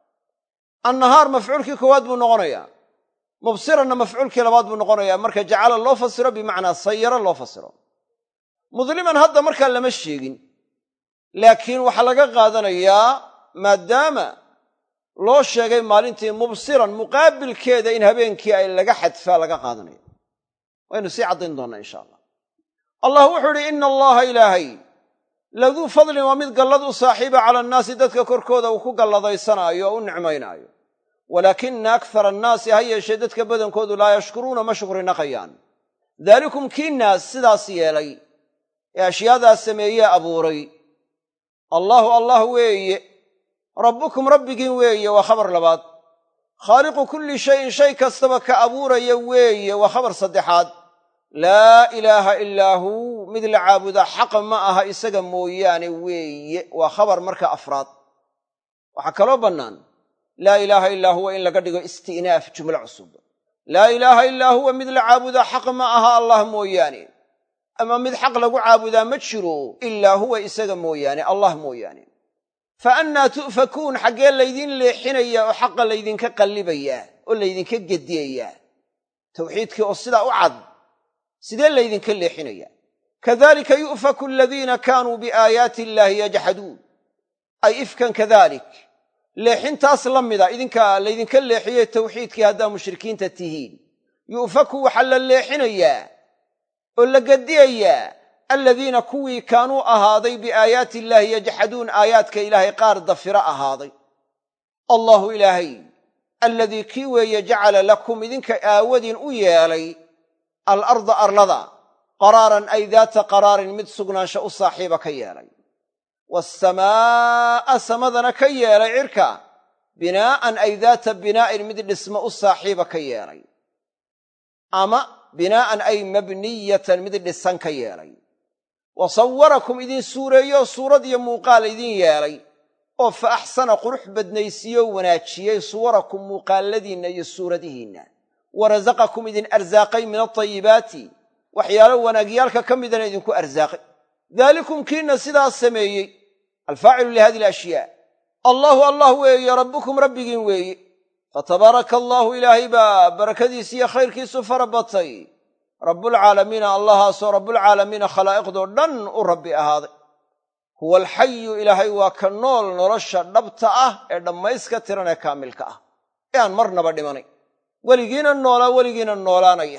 annahaar mafcuulkii koowaad buu noqonayaa, mubsiranna mafcuulkii labaad buu noqonayaa marka jacala loo fasiro bimacnaa sayara loo fasiro. mudliman hadda markaa lama sheegin, laakiin waxaa laga qaadanayaa maadaama loo sheegay maalintii mubsiran muqaabilkeeda in habeenkii ay laga xadfaa laga qaadanayo. waynu sii caddayn doonnaa insha allah. allah wuxuu idhi ina allaha ilaahay laduu fadlin waa mid gallad u saaxiiba cala annaasi dadka korkooda uu ku galladaysanaayo oo u nicmaynaayo, walaakina akthara annaasi ha yeeshee dadka badankoodu laa yashkuruuna ma shukri naqayaan. daalikum kii naas sidaas yeelay ee ashyaadaas sameeyee abuuray, allaahu allah weeye, rabbukum rabbigiin weeye waa khabar labaad, khaaliqu kulli shayin shay kastaba ka abuuraya weeye waa khabar saddexaad, laa ilaaha ilaa huu mid la caabudaa xaq ma aha isaga mooyaane weeye waa khabar marka afraad. waxaa kaloo bannaan laa ilaaha illaa huwa in laga dhigo isti'naaf jumlo cusub. laa ilaaha illaa huwa mid la caabudaa xaq ma aha allah mooyaane, ama mid xaq lagu caabudaa ma jiro ilaa huwa isaga mooyaane, allah mooyaane. fa annaa tu'fakuun, xaggee laydin leexinayaa oo xaqa laydinka qallibayaa oo laydinka gediyayaa? tawxiidkii oo sidaa u cad sidee laydinka leexinayaa? kadalika yu'faku aladiina kaanuu biaayaati illaahi yajxaduun, ay ifkan kadalik, leexintaas la mida idinka laydinka leexiyey tawxiidkii haddaa mushrikiinta tihiin. yu'faku waxaa la leexinayaa oo la gediyayaa aladiina kuwii kaanuu ahaaday biaayaati illaahi yajxaduun, aayaadka ilaahay qaar dafira ahaaday. allahu ilaahay alladii kii weeye jacala lakum idinka aawadin u yeelay alarda arlada qaraaran ay daata qaraarin mid sugnaansha u saaxiiba ka yeelay, waasamaa'a samadana ka yeelay cirka binaa'an ay daata binaa'in mid dhismo u saaxiiba ka yeelay, ama binaa'an ay mabniyatan mid dhisan ka yeelay. wa sawwarakum idin suureeyo suurad iyo muuqaal idin yeelay, oo fa axsana qurux badnaysiiyo wanaajiyey suwarakum muuqaaladiinna iyo suuradihiinna. wa rasaqakum idin arsaaqay min altayibaati, waxyaalo wanaagyaalka ka midana idinku arsaaqay. daalikum kiina sidaas sameeyey, alfaacilu lihadi alashyaa, allahu allah weeye, rabbukum rabbigiin weeye. fatabaaraka allaahu ilaahay baa barakadiisi iyo khayrkiisu fara batay, rabbulcaalamiina allahaasoo rabbulcaalamiina khalaa'iqdoo dhan u rabbi ahaaday. huwa alxayu ilaahay waa ka nool nolosha dhabta ah ee dhammayska tiran ee kaamilka ah ee aan marnaba dhimanay, weligiina noolaa weligiina noolaanaya.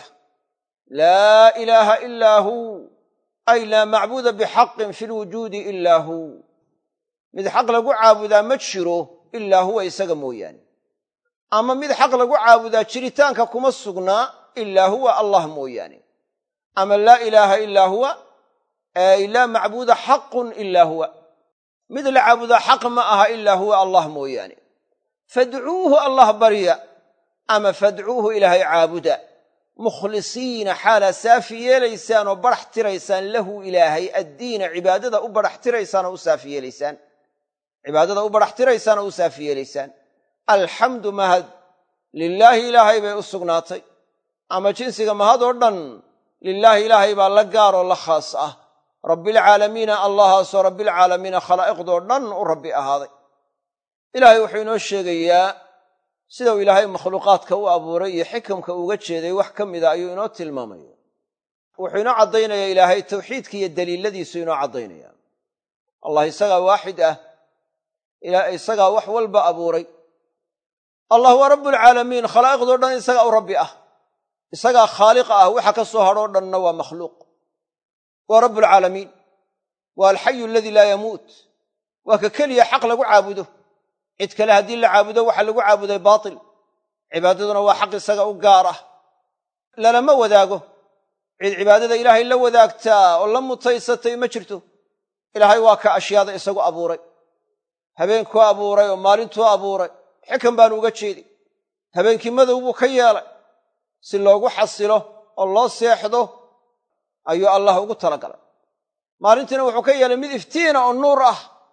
laa ilaaha ilaa huu ay laa macbuuda bixaqin fi lwujuudi ilaa huu, mid xaq lagu caabudaa ma jiro ilaa huwa isaga mooyaane, ama mid xaq lagu caabudaa jiritaanka kuma sugnaa ilaa huwa allah mooyaane, ama laa ilaaha ilaa huwa ay laa macbuuda xaqun ilaa huwa, mid la caabudaa xaq ma aha ilaa huwa allah mooyaane. fadcuuhu allah barya, ama fadcuuhu ilaahay caabuda, mukhlisiina xaalaa saafi yeelaysaan oo badhax tiraysaan lahu ilaahay addiina, cibaadada u badhax tiraysaan oo u saafi yeelaysaan, cibaadada u badhax tiraysaan oo u saafi yeelaysaan. alxamdu mahad lilaahi ilaahay bay u sugnaatay, ama jinsiga mahad oo dhan lilaahi ilaahay baa la gaar oo la khaas ah, rabbilcaalamiina allahaasoo rabbilcaalamiina khalaa'iqdoo dhan u rabbi ahaaday. ilaahay wuxuu inoo sheegayaa sida uu ilaahay makhluuqaadka u abuuray iyo xikamka uga jeeday wax ka mida ayuu inoo tilmaamaya. wuxuu inoo caddaynayaa ilaahay tawxiidka iyo daliiladiisu inoo caddaynaya. allah isagaa waaxid ah, isagaa wax walba abuuray. allah waa rabbulcaalamiin, khalaa'iqdoo dhan isagaa u rabbi ah, isagaa khaaliqa ah, waxa ka soo hadhoo dhanna waa makhluuq. waa rabbulcaalamiin, waa alxayu aladii laa yamuut, waa ka keliya xaq lagu caabudo. cid kale haddii la caabudo waxa lagu caabuday baatil, cibaadaduna waa xaq isaga u gaar ah, lalama wadaago. cid cibaadada ilaahay la wadaagtaa oo la mutaysatay ma jirto. ilaahay waa ka ashyaada isagu abuuray, habeenkuu abuuray oo maalintuu abuuray, xikan baanu uga jeeday. habeenkii madow buu ka yeelay si loogu xasilo oo loo seexdo ayuu allah ugu talagalay. maalintiina wuxuu ka yeelay mid iftiina oo nuur ah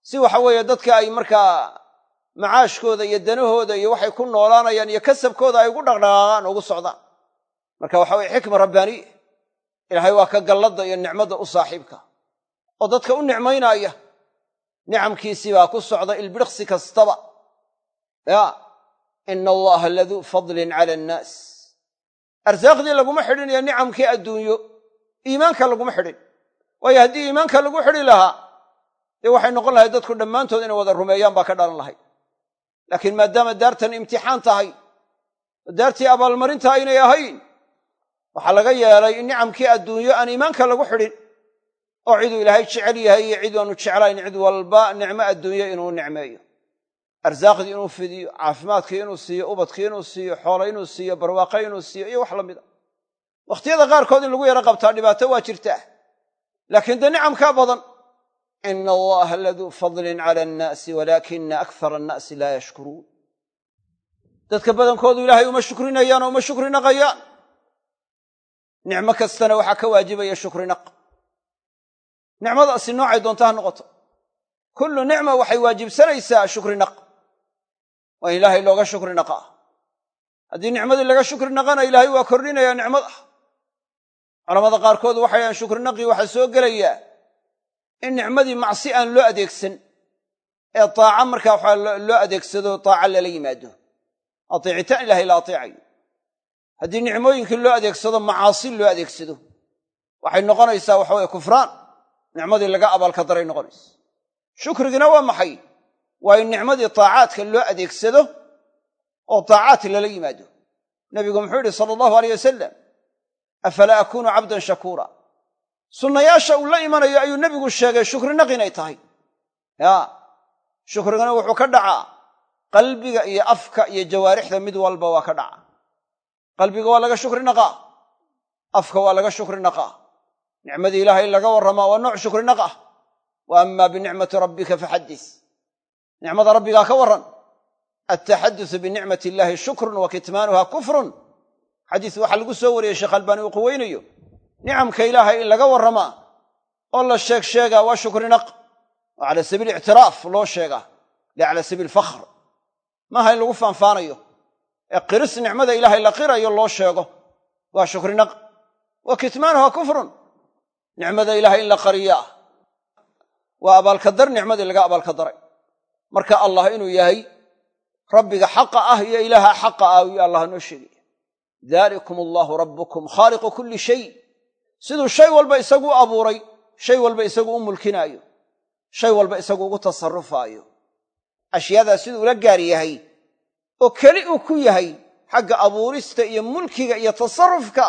si waxa weeye dadka ay markaa macaashkooda iyo danahooda iyo waxay ku noolaanayaan iyo kasabkooda ay ugu dhaqdhaqaaqaan ugu socdaan marka waxa weye xikma rabbaaniya ilaahay waa ka galladda iyo nicmadda u saaxiibka oo dadka u nicmaynaya nicamkiisii baa ku socda ilbidhiqsi kastaba ya ina allaha laduu fadlin cala annaas arsaaqdii laguma xidhinayo nicamkii adduunyo iimaanka laguma xidhin waayo haddii iimaanka lagu xidhi lahaa dee waxay noqon lahayd dadku dhammaantood inay wada rumeeyaan baa ka dhalan lahayd laakiin maadaama daartan imtixaan tahay oo daartii abaalmarinta aynay ahayn waxaa laga yeelay in nicamkii adduunyo aan iimaanka lagu xidhin oo ciduu ilaahay jecel yahay iyo cid aanu jeclayn cid walba nicmo adduunyo inuu nicmeeyo arsaaqdii inuu fidiyo caafimaadkii inuu siiyo ubadkii inuu siiyo xoolo inuu siiyo barwaaqo inuu siiyo iyo wax la mida wakhtiyada qaarkood in lagu yaro qabtaa dhibaato waa jirtaa laakiin dee nicamkaa badan ina allaha laduu fadlin cala annaasi walaakina akthara annaasi laa yashkuruun dadka badankoodu ilaahay uma shukrinayaan oo uma shukri naqayaan nicmo kastana waxaa ka waajibaya shukri naq nicmadaasi noocay doonta ha noqoto kullu nicma waxay waajibsanaysaa shukri naq waa in ilaahay looga shukri naqaa haddii nicmadii laga shukri naqana ilaahay waa kordhinayaa nicmada culamada qaarkood waxay dhahaan shukri naqii waxaa soo gelayaa in nicmadii macsi aan loo adeegsan ee taaca markaa waxaa loo adeegsado taaca lala yimaado ateecitaan ilahay la ateecayo haddii nicmooyinkii loo adeegsado macaasi loo adeegsado waxay noqonaysaa waxa weye kufraan nicmadii laga abaalka daray noqonaysa shukrigina waa maxay waa in nicmadii taacaadka loo adeegsado oo taacaadka lala yimaado nebigu muxuu yidhi sala allahu aleyh wasalam afalaa akuunu cabdan shakuura sunnayaasha uu la imanayo ayuu nebigu sheegay shukri naq inay tahay ya shukrigana wuxuu ka dhacaa qalbiga iyo afka iyo jawaarixda mid walba waa ka dhaca qalbiga waa laga shukri naqaa afka waa laga shukri naqaa nicmadii ilaahay in laga warramaa waa nooc shukri naq ah wa ama binicmati rabbika faxaddis nicmada rabbigaa ka warran altaxadusu binicmati illaahi shukrun wa kitmaanuha kufrun xadiis waxaa lagu soo wariyey sheekh albaani uu quweynayo nicamka ilaahay in laga warramaa oo la sheegaa waa shukri naq oo cala sabiil ictiraaf loo sheegaa la cala sabiil fakhr maaha in lagu faanfaanayo ee qiris nicmada ilaahay la qirayo loo sheego waa shukri naq wa kitmaanuha kufrun nicmada ilaahay in la qariyaa waa abaalkadar nicmadii laga abaalkadaray marka allah inuu yahay rabbiga xaqa ah iyo ilaaha xaqa ah iyo allah noo sheegaya dalikum allahu rabbukum khaaliqu kulli shay siduu shay walba isagu u abuuray shay walba isagu u mulkinaayo shay walba isagu ugu tasarrufaayo ashyaadaas siduu ula gaar yahay oo keli uu ku yahay xagga abuurista iyo mulkiga iyo tasarrufka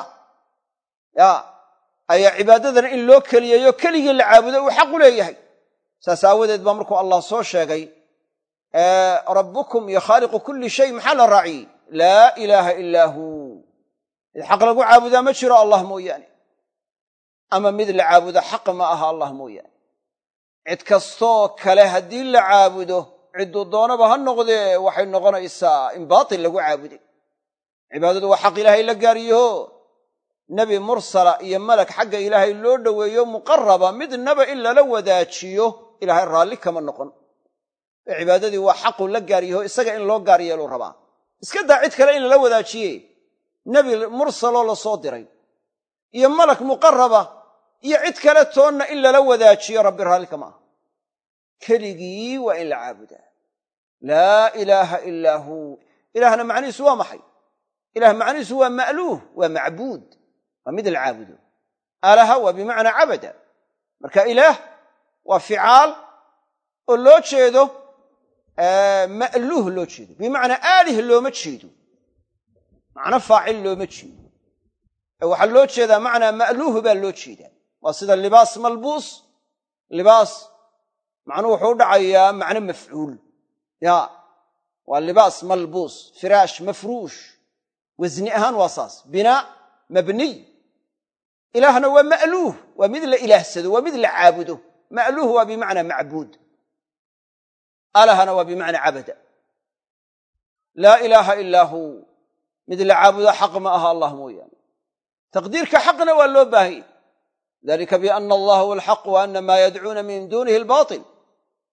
ayaa cibaadadana in loo keliyayo keligii la caabudo uu xaq u leeyahay saas aawadeed baa markuu allah soo sheegay rabbukum iyo khaaliqu kulli shay maxaa la raaciyey laa ilaaha ilaa huu mid xaq lagu caabudaa ma jiro allah mooyaane ama mid la caabudo xaq ma aha allah mooyaane cid kastoo kale haddii la caabudo cidduu doonaba ha noqdee waxay noqonaysaa in baatil lagu caabuday cibaadadu waa xaq ilaahay la gaaryaho nebi mursala iyo malag xagga ilaahay loo dhoweeyo muqaraba midnaba in lala wadaajiyo ilaahay raalli kama noqon ee cibaadadii waa xaqu la gaaryaho isaga in loo gaar yeeluu rabaa iska daa cid kale in lala wadaajiye nebi mursaloo la soo diray iyo malag muqaraba iyo cid kale toonna in lala wadaajiyo rabbi raalli kama aha keligii waa in la caabudaa laa ilaaha ilaa huu ilaahna macnihiisu waa maxay ilaah macnihiisu waa ma'luuh waa macbuud waa mid la caabudo alaha waa bimacnaa cabada marka ilaah waa ficaal oo loo jeedo ma'luuh loo jeedo bimacnaa aalih looma jeedo macno faacil looma jeedo waxaa loo jeedaa macnaa ma'luuh baa loo jeedaa waa sida libaas malbuus libaas macnuhu wuxuu u dhacayaa macno mafcuul waa libaas malbuus firaash mafruush wasni ahaan waa saas binaa mabniy ilaahna waa ma'luuh waa mid la ilaahsado waa mid la caabudo ma'luuh waa bimacnaa macbuud alahana waa bimacnaa cabada laa ilaaha ilaa huu mid la caabudo xaq ma aha allah mooyaane taqdiirka xaqna waa loo baahanya dalika biana allaha huwa alxaq wa ana maa yadcuuna min duunihi albaatil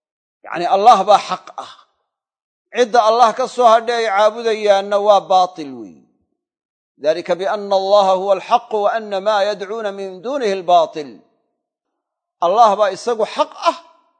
yacni allah baa xaq ah, cidda allah ka soo hadhay ay caabudayaanna waa baatil weeye. dalika biana allaha huwa alxaqu wa ana maa yadcuuna min duunihi albaatil. allah baa isagu xaq ah,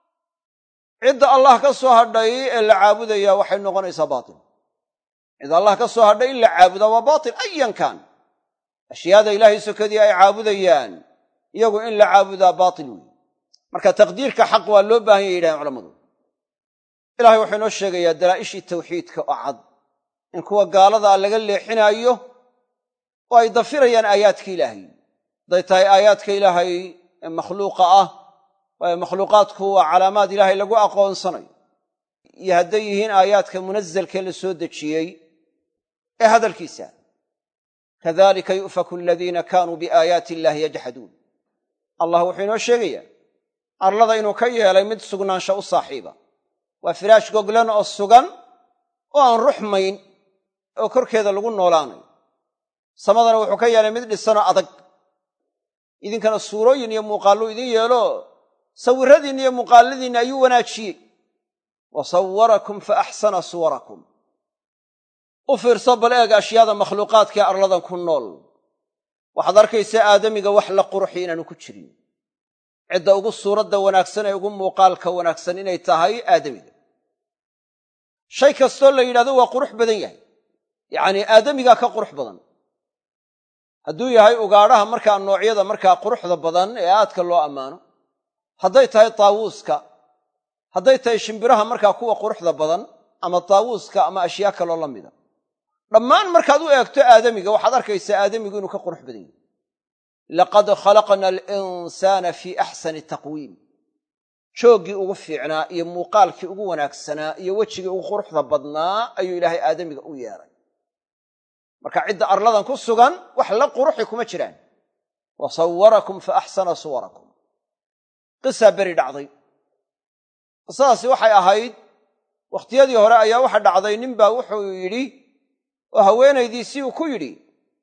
cidda allah ka soo hadhay ee la caabudayaa waxay noqonaysaa baatil. cidda allah ka soo hadhay in la caabudaa waa baatil ayan kaan. ashyaada ilaahay sokadii ay caabudayaan iyagu in la caabudaa baatil weeye. marka taqdiirka xaq waa loo baahan yay yidhahdeen culammadu. ilahay wuxuu inoo sheegayaa dalaa'ishii tawxiidka oo cad in kuwa gaaladaa laga leexinaayo oo ay dafirayaan aayaadka ilaahay. hadday tahay aayaadka ilaahay ee makhluuqa ah, waayo makhluuqaadku waa calaamaad ilaahay lagu aqoonsanayo, iyo hadday yihiin aayaadka munazalkee la soo dejiyey ee hadalkiisa. kadalika yu'faku aladiina kaanuu biaayaati illaahi yajxaduun. allah wuxuu inoo sheegayaa arlada inuu ka yeelay mid sugnaansha u saaxiiba. waa firaash goglan oo sugan oo aan ruxmayn oo korkeeda lagu noolaanayo. samadana wuxuu ka yeelay mid dhisanoo adag. idinkana suurooyin iyo muuqaallu idin yeelo sawirradiinna iyo muuqaalladiinna ayuu wanaajiyey. wa sawwarakum fa axsana suwarakum. u fiirso bal eeg ashyaada makhluuqaadkaee arladan ku nool. waxaad arkaysaa aadamiga wax la quruxi inaanu ku jirin. cidda ugu suuradda wanaagsan ee ugu muuqaalka wanaagsan inay tahay aadamiga. shay kastoo la yidhahdo waa qurux badan yahay, yacnii aadamigaa ka qurux badan. hadduu yahay ugaadhaha markaa noocyada markaa quruxda badan ee aadka loo ammaano, hadday tahay taawuuska, hadday tahay shimbiraha markaa kuwa quruxda badan, ama taawuuska ama ashyaa kaloo la mida. dhammaan markaad u eegto aadamiga waxaad arkaysaa aadamigu inuu ka qurux badan yahay. laqad khalaqna alinsaana fii axsani taqwiim. jooggii ugu fiicnaa iyo muuqaalkii ugu wanaagsanaa iyo wejigii ugu quruxda badnaa ayuu ilaahay aadamiga u yeelay. marka cidda arladan ku sugan wax la quruxi kuma jiraan. wa sawwarakum fa axsana suwarakum. qisaa beri dhacday. qisadaasi waxay ahayd wakhtiyadii hore ayaa waxa dhacday ninbaa wuxuu yidhi oo haweenaydiisii uu ku yidhi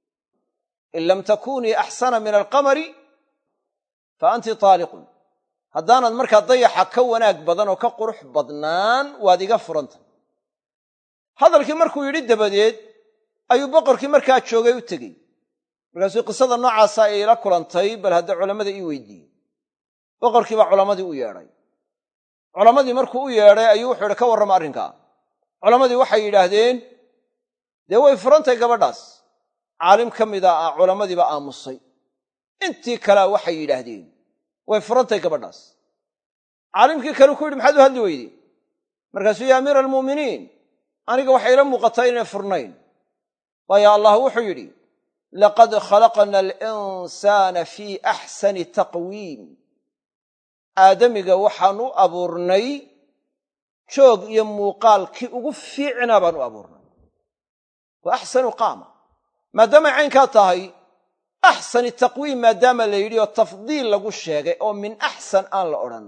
in lam takunii axsana min alqamari fa anti taaliqun. haddaanad markaa dayaxa ka wanaag badan oo ka qurux badnaan waad iga furantay. hadalkii markuu yidhi dabadeed ayuu boqorkii markaa joogay u tegey. markaasuu qisada noocaasa ay ila kulantay, bal hadda culammada ii weydiiyey. boqorkii baa culammadii u yeedhay. culammadii markuu u yeedhay ayuu wuxuu yidhi ka warrama arrinkaa. culammadii waxay yidhaahdeen dee way furantay gabadhaas. caalim ka mida ah culammadiiba aamusay. intii kalea waxay yidhaahdeen way furantay gabadhaas. caalimkii kale ku yidhi maxaad u hadli weyde? markaasuu ya amiira almu'miniin, aniga waxay ila muuqataa inay furnayn. waayo allah wuxuu yidhi laqad khalaqna alinsaana fii axsani taqwiim. aadamiga waxaan u abuurnay joog iyo muuqaalkii ugu fiicnaa baan u abuurnay. wa axsanu qaama. maadaamay caynkaa tahay axsani taqwiim maadaama la yidhi oo tafdiil lagu sheegay oo min axsan aan la odhan,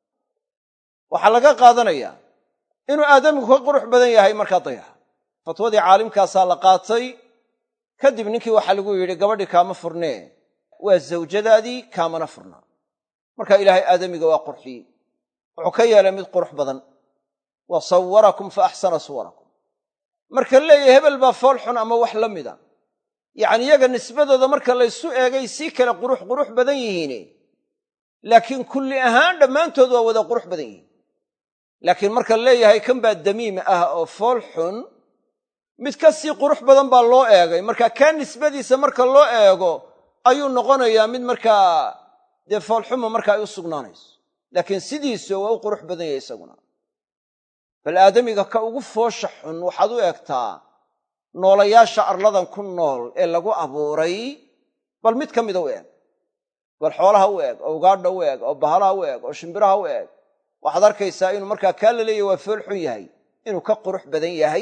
waxaa laga qaadanayaa inuu aadamigu ka qurux badan yahay markaa dayaxa. fatwadii caalimkaasaa la qaatay. kadib ninkii waxaa lagu yidhi gabadhii kaama furnee, waa zawjadaadii kaamana furnaa. markaa ilaahay aadamiga waa qurxiyey, wuxuu ka yeelay mid qurux badan. wa sawwarakum fa axsana suwarakum. marka leeyahay hebel baa fool xun ama wax la mida, yacni iyaga nisbadooda marka laysu eegay sii kale qurux badan yihiine, laakiin kulli ahaan dhammaantood waa wada qurux badan yihiin. laakiin marka leeyahay kan baa damiim ah oo fool xun, mid ka sii qurux badan baa loo eegay. marka kaa nisbadiisa marka loo eego ayuu noqonayaa mid markaa dee foolxuma marka ay u sugnaanayso, laakiin sidiisa waa u qurux badan yahay isaguna. bal aadamiga ka ugu foosha xun waxaad u eegtaa noolayaasha arladan ku nool ee lagu abuuray, bal mid ka mida u eeg. bal xoolaha u eeg, oo ugaadha u eeg, oo bahalaha u eeg, oo shimbiraha u eeg. waxaad arkaysaa inuu markaa kaa la leeyahy waa fool xun yahay, inuu ka qurux badan yahay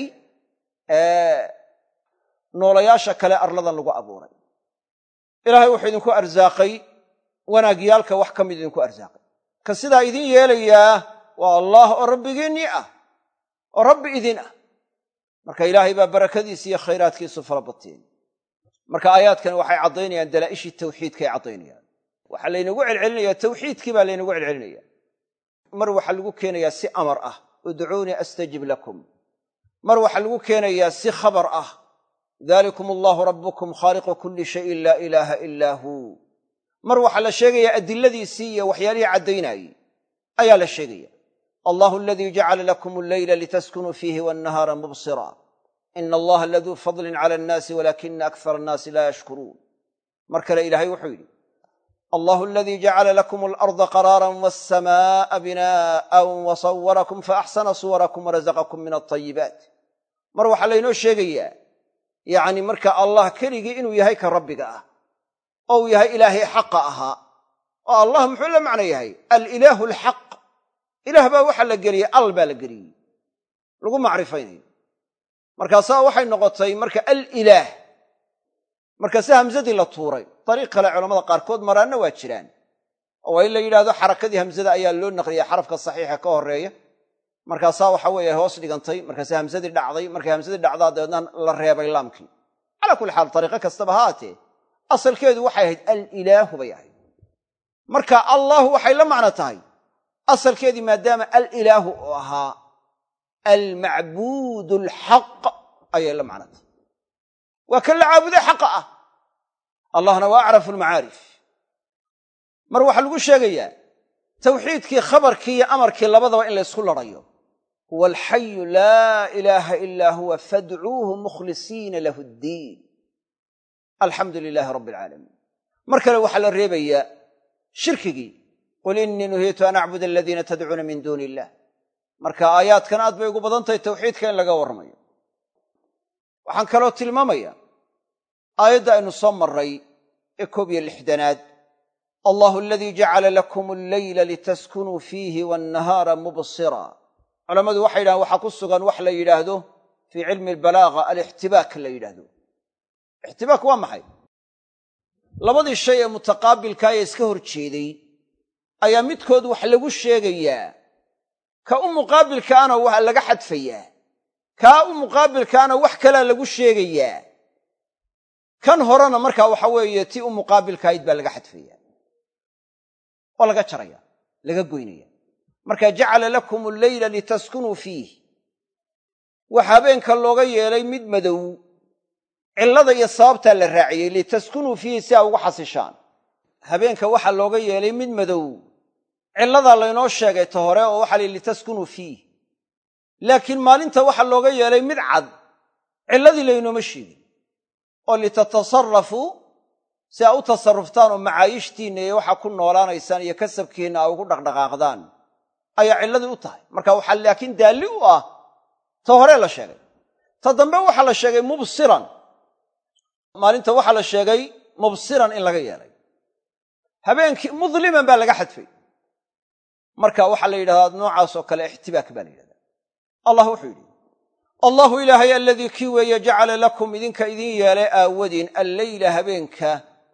noolayaasha kale arladan lagu abuuray. ilaahay wuxuu idinku arsaaqay wanaagyaalka wax ka mid idinku arsaaqay. ka sidaa idin yeelayaa waa allah oo rabbigiinnii ah, oo rabbi idin ah. marka ilaahay baa barakadiisa iyo khayraadkiisu fara bateen. marka aayaadkani waxay caddaynayaan dalaa'ishii tawxiidkaay caddaynayaan. waxaa laynagu celcelinayaa tawxiidkii baa laynagu celcelinaya. mar waxaa lagu keenayaa si amar ah, udcuunii astajib lakum. mar waxaa lagu keenayaa si khabar ah, dalikum allahu rabbukum khaaliqu kulli shayin laa ilaaha ilaa huu. mar waxaa la sheegayaa adiladiisii iyo waxyaalihii caddaynayey ayaa la sheegaya. allahu aladii jacala lakum alleyla litaskunuu fiihi wannahaara mubsira ina allaha laduu fadlin cala annaasi walaakina akthara annaasi laa yashkuruun. mar kale ilaahay wuxuu yidhi allahu aladii jacala lakum alarda qaraaran waassamaa'a binaa'an wasawwarakum faaxsana suwarakum warazaqakum min alطayibaat. mar waxaa laynoo sheegayaa yacni marka allah keligii inuu yahay ka rabbiga ah oo uu yahay ilaahay xaqa ahaa. oo allah muxuu la macno yahay alilaahu alxaq. ilaah baa waxaa la geliyey al baa la geliyey lagu macrifaynayo. markaasaa waxay noqotay marka alilaah, markaase hamsadii la tuuray. dariiq kale culamada qaarkood maraanna waa jiraan, oo waa in la yidhaahdo xarakadii hamsada ayaa loo naqliya xarafka saxiixa ka horeeya, markaasaa waxa weeye hoos dhigantay, markaase hamsadii dhacday. markay hamsadii dhacdaa dabeedna la reebay laamkii. calaa kulli xaal dariiqo kastaba ha haatee asalkeedu waxay ahayd alilaahu bay ahayd. marka allahu waxay la macno tahay asalkeedii maadaama alilaahu oo ahaa almacbuud alxaq ayay la macno tahay. waa kan la caabuday xaqa ah. allahna waa acrafu almacaarif. mar waxaa lagu sheegayaa tawxiidkii khabarkii iyo amarkii labadaba in la ysku ladhayo. huwa alxayu laa ilaaha ilaa huwa fadcuuhu mukhlisiina lahu ddiin alxamdu lilaahi rabbi alcaalamiin. mar kale waxaa la reebayaa shirkigii, qul innii nuhiitu an acbuda aladiina tadcuuna min duuni illah. marka aayaadkan aad bay ugu badan tahay tawxiidka in laga warramayo. waxaan kaloo tilmaamaya aayadda aynu soo marray ee 61aad, allahu aladii jacala lakum alleyla litaskunuu fiihi waannahaara mubsira. culammadu waxay yidhahaan waxaa ku sugan wax la yidhaahdo fii cilmi albalaaga alixtibaak la yidhaahdo. ixtibaak waa maxay? labadii shay ee mutaqaabilkaa ee iska hor jeeday ayaa midkood wax lagu sheegayaa, ka u muqaabilkaana waa laga xadfayaa, kaa u muqaabilkaana wax kalaa lagu sheegayaa, kan horena markaa waxa weeye tii u muqaabilkaahayd baa laga xadfayaa oo laga jaraya, laga goynaya. marka jacala lakum alleyla litaskunuu fiih, waxa habeenka looga yeelay mid madow, cillada iyo sababtaa la raaciyey litaskunuu fiihi si aa ugu xasishaan. habeenka waxaa looga yeelay mid madow, cilladaa laynoo sheegay ta hore oo waxaa lihi litaskunuu fiih. laakiin maalinta waxaa looga yeelay mid cad, cilladii laynooma sheegin. oo litatasarrafuu si aa u tasarruftaan oo macaayishtiinna iyo waxaa ku noolaanaysaan iyo kasabkiinna aa ugu dhaqdhaqaaqdaan ayaa cilladii u tahay. marka waxaa laakiin daalli u ah ta hore la sheegay. ta dambe waxaa la sheegay mubsiran. maalinta waxaa la sheegay mubsiran in laga yeelay, habeenkii mudliman baa laga xadfay. marka waxaa la yidhahdaa noocaas oo kale ixtibaak baa la yidhahdaa. allah wuxuu yidhi allahu ilaahay aladii kii weeye jacala lakum idinka idin yeelay aawadiin alleyla habeenka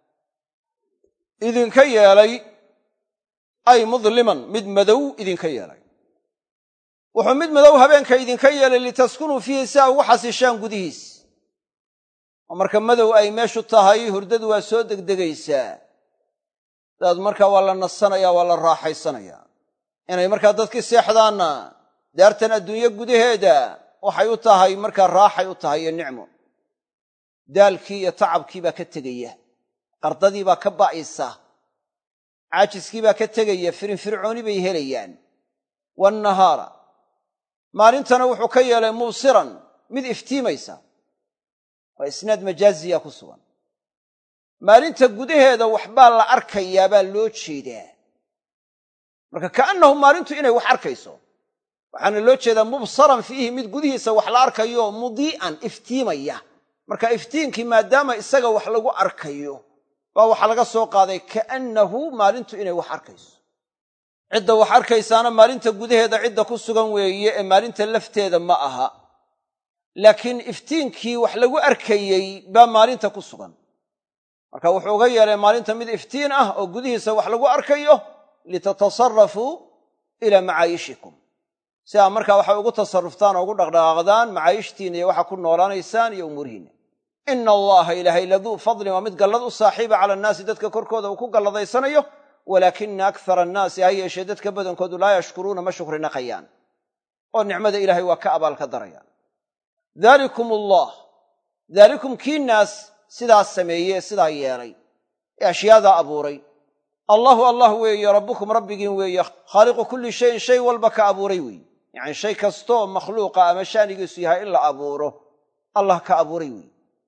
idinka yeelay ay mudliman mid madow idinka yeelay. wuxuu mid madow habeenka idinka yeelay litaskunuu fiihi si aa ugu xasishaan gudihiis. oo marka madow ay meeshu tahay hurdadu waa soo degdegaysaa, daad markaa waa la nasanaya, waa la raaxaysanayaa. inay markaa dadkii seexdaanna daartan adduunye gudaheeda waxay u tahay markaa raaxay u tahay iyo nicmo. daalkii iyo tacabkii baa ka tegaya, qardadii baa ka ba'aysa, caajiskii baa ka tegaya, firinfircooni bay helayaan. waannahaara maalintana wuxuu ka yeelay mubsiran mid iftiimaysa. waa isnaad majaaziya ku sugan. maalinta gudaheeda waxbaa la arkayaa baa loo jeedaa. marka ka'annahu maalintu inay wax arkayso, waxaana loo jeedaa mubsaran fiihi mid gudihiisa wax la arkayo, mudii'an iftiimaya. marka iftiinkii maadaama isaga wax lagu arkayo baa waxaa laga soo qaaday ka'annahu maalintu inay wax arkayso. cidda wax arkaysaana maalinta gudaheeda cidda ku sugan weeye ee maalinta lafteeda ma aha. laakiin iftiinkii wax lagu arkayey baa maalinta ku sugan. marka wuxuu uga yeelay maalinta mid iftiin ah oo gudihiisa wax lagu arkayo, litatasarrafuu ilaa macaayishikum, si aa markaa waxay ugu tasarruftaan oo ugu dhaqdhaqaaqdaan macaayishtiinna iyo waxa ku noolaanaysaan iyo umuurihiinna. ina allaha ilaahay laduu fadlin waa mid gallad u saaxiiba cala annaasi dadka korkooda uu ku galladaysanayo, walaakina akthara annaasi ha yeeshee dadka badankoodu laa yashkuruuna ma shukri naqayaan oo nicmada ilaahay waa ka abaalka darayaan. daalikum allah, daalikum kii naas sidaas sameeye sidaa yeelay ee ashyaadaa abuuray, allahu allah weeye, rabbukum rabbigiin weeye, khaaliqu kulli shayin shay walba ka abuuray weeye. yacni shay kastoo makhluuqa ama shaanigiisu yahay in la abuuro allah ka abuuray weeye.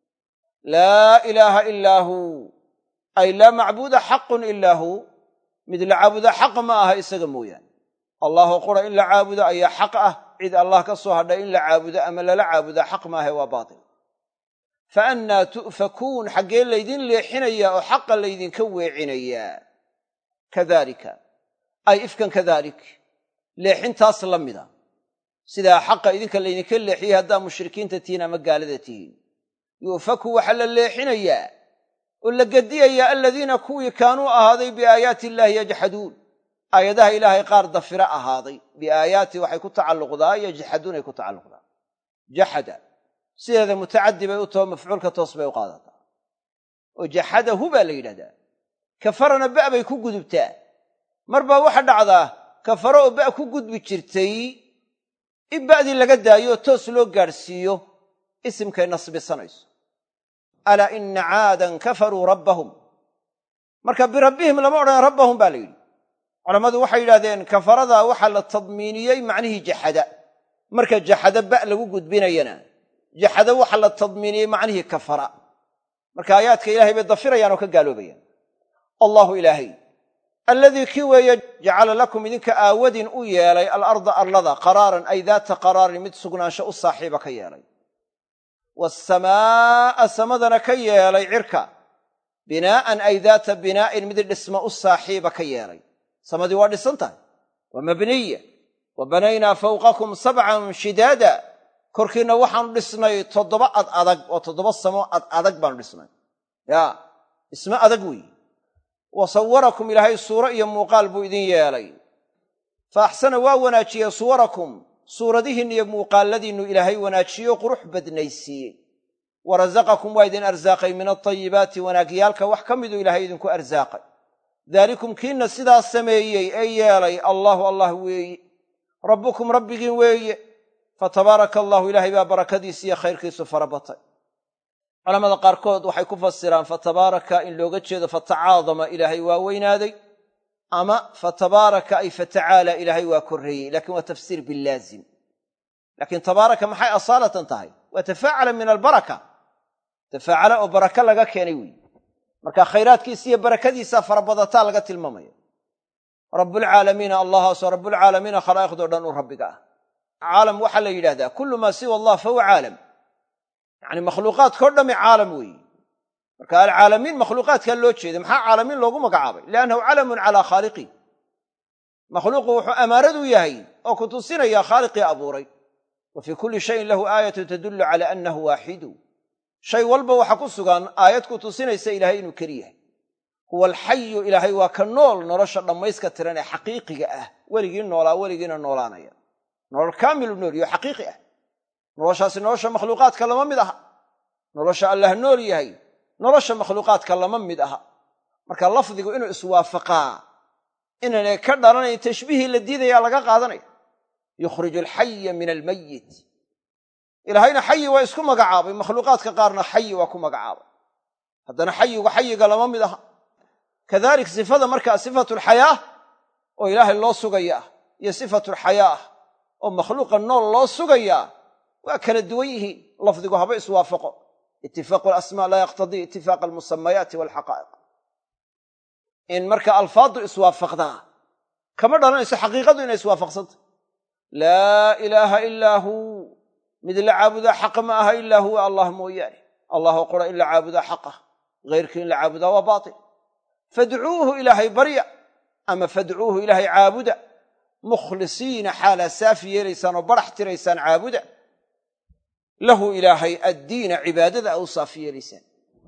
laa ilaaha ilaa huu, ay laa macbuuda xaqun ilaa huu, mid la caabuda xaq ma aha isaga mooyaane. allahoo qura in la caabudo ayaa xaq ah, cid allah ka soo hadhay in la caabudo ama lala caabudaa xaq maahe waa baatil. fa annaa tu'fakuun, xaggee laydin leexinayaa oo xaqa laydinka weecinayaa. kadaalika ay ifkan kadalik, leexintaas la mida sidaa xaqa idinka laydinka leexiyey haddaa mushrikiinta tihiin ama gaalada tihiin. yu'faku waxaa la leexinayaa oo la gediyayaa aladiina kuwii kaanuu ahaaday biaayaati illaahi yajxaduun, aayadaha ilaahay qaar dafira ahaaday. biaayaati waxay ku tacalluqdaa, yajxaduun ay ku tacalluqdaa. jaxada sideeda mutacaddi bay u taho mafcuulka toos bay u qaadataa oo jaxadahu baa la yidhahdaa. kafarana ba' bay ku gudubtaa. mar baa waxa dhacdaa kafaro oo ba' ku gudbi jirtay in ba'dii laga daayo toos loo gaadhsiiyo isimkay nasbisanayso. alaa ina caadan kafaruu rabbahum, marka birabbihim lama odhan rabbahum baa la yidhi. culammadu waxay yidhahdeen kafaradaa waxaa la tadmiiniyey macnihii jaxada, marka jaxada ba' lagu gudbinayana jaxada waxaa la tadmiiniyey macnihii kafara. marka aayaadka ilaahay bay dafirayaan oo ka gaaloobayaan. allahu ilaahay alladii kii weeye jacala lakum idinka aawadin u yeelay alarda arlada qaraaran ay daata qaraarin mid sugnaansho u saaxiiba ka yeelay. waasamaa'a samadana ka yeelay cirka binaa'an ay daata binaa'in mid dhisma u saaxiiba ka yeelay. samadii waa dhisan tahay, waa mabniya. wa banaynaa fawqakum sabcan shidaada, korkiinna waxaanu dhisnay 7 ad adag oo 7 samo ad adag baanu dhisnay. dhisme adag weeye. wa sawarakum ilaahay suuro iyo muuqaal buu idin yeelay. fa axsana waa wanaajiyey suwarakum, suuradihiinna iyo muuqaaladiinnu ilaahay wanaajiyo qurux badnaysiiyey. wa rasaqakum waa idin arsaaqay min altayibaati, wanaagyaalka wax ka miduu ilaahay idinku arsaaqay. daalikum kiinna sidaas sameeyey ee yeelay allaahu allah weeye, rabbukum rabbigiin weeye. fatabaaraka allahu, ilaahay baa barakadiisa iyo khayrkiisu fara batay. culamada qaarkood waxay ku fasiraan fatabaaraka in looga jeedo fatacaadama, ilaahay waa weynaaday, ama fatabaaraka ay fatacaala, ilaahay waa korreeyey. lakin waa tafsiir bilaazim. laakiin tabaaraka maxay asaalatan tahay? waa tafaacala min albaraka, tafaacala oo baraka laga keenay weeye. marka khayraadkiisa iyo barakadiisa farabadataa laga tilmaamaya. rabbulcaalamiina, allahaasoo rabbulcaalamiina khalaa'iqdoo dhan u rabbiga ah. caalam waxaa la yidhahdaa kullu maa siwa allah fahuwa caalam, yacni makhluuqaadkao dhami caalam weeye. marka alcaalamiin makhluuqaadkaa loo jeeday. maxaa caalamiin loogu magacaabay? liannahu calamun calaa khaaliqi. makhluuqu wuxuu amaaradu yahay oo ku tusinaya khaaliqii abuuray. wa fii kulli shayin lahu aayatun tadullu cala annahu waaxidu, shay walba waxa ku sugan aayad ku tusinaysa ilaahay inuu keli yahay. huwa alxayu, ilaahay waa ka nool nolosha dhammayska tiran ee xaqiiqiga ah, weligii noolaa weligiina noolaanaya. nolol kaamilu nool iyo xaqiiqi ah. noloshaasi nolosha makhluuqaadka lama mid aha. nolosha allah nool yahay nolosha makhluuqaadka lama mid aha. marka lafdigu inuu iswaafaqaa inaanay ka dhalanayn tashbiihii la diidayaa laga qaadanaya. yukhriju alxaya min almayit, ilaahayna xayi waa isku magacaabay, makhluuqaadka qaarna xayi waa ku magacaabay. haddana xayigu xayiga lama mid aha. kadalik sifada markaa sifatulxayaa oo ilaahay loo sugayaa iyo sifatulxayaa oo makhluuqa nool loo sugayaa waa kala duwan yihiin. lafdigu haba iswaafaqo. itifaaqu alasmaa laa yaqtadii itifaaqa almusamayaati walxaqaa'iq. in marka alfaadu iswaafaqdaa kama dhalanayso xaqiiqadu inay iswaafaqsantah. laa ilaaha ilaa huu, mid la caabudaa xaqa ma aha ilaa huwa, allah mooyaane. allahoo qura in la caabudaa xaqah, hayrkii in la caabudaa waa baatil. fadcuuhu ilaahay barya, ama fadcuuhu ilaahay caabuda, mukhlisiina xaalaa saafi yeelaysaan oo barax tiraysaan caabuda, lahu ilaahay addiina, cibaadada a u saafi yeelaysaan.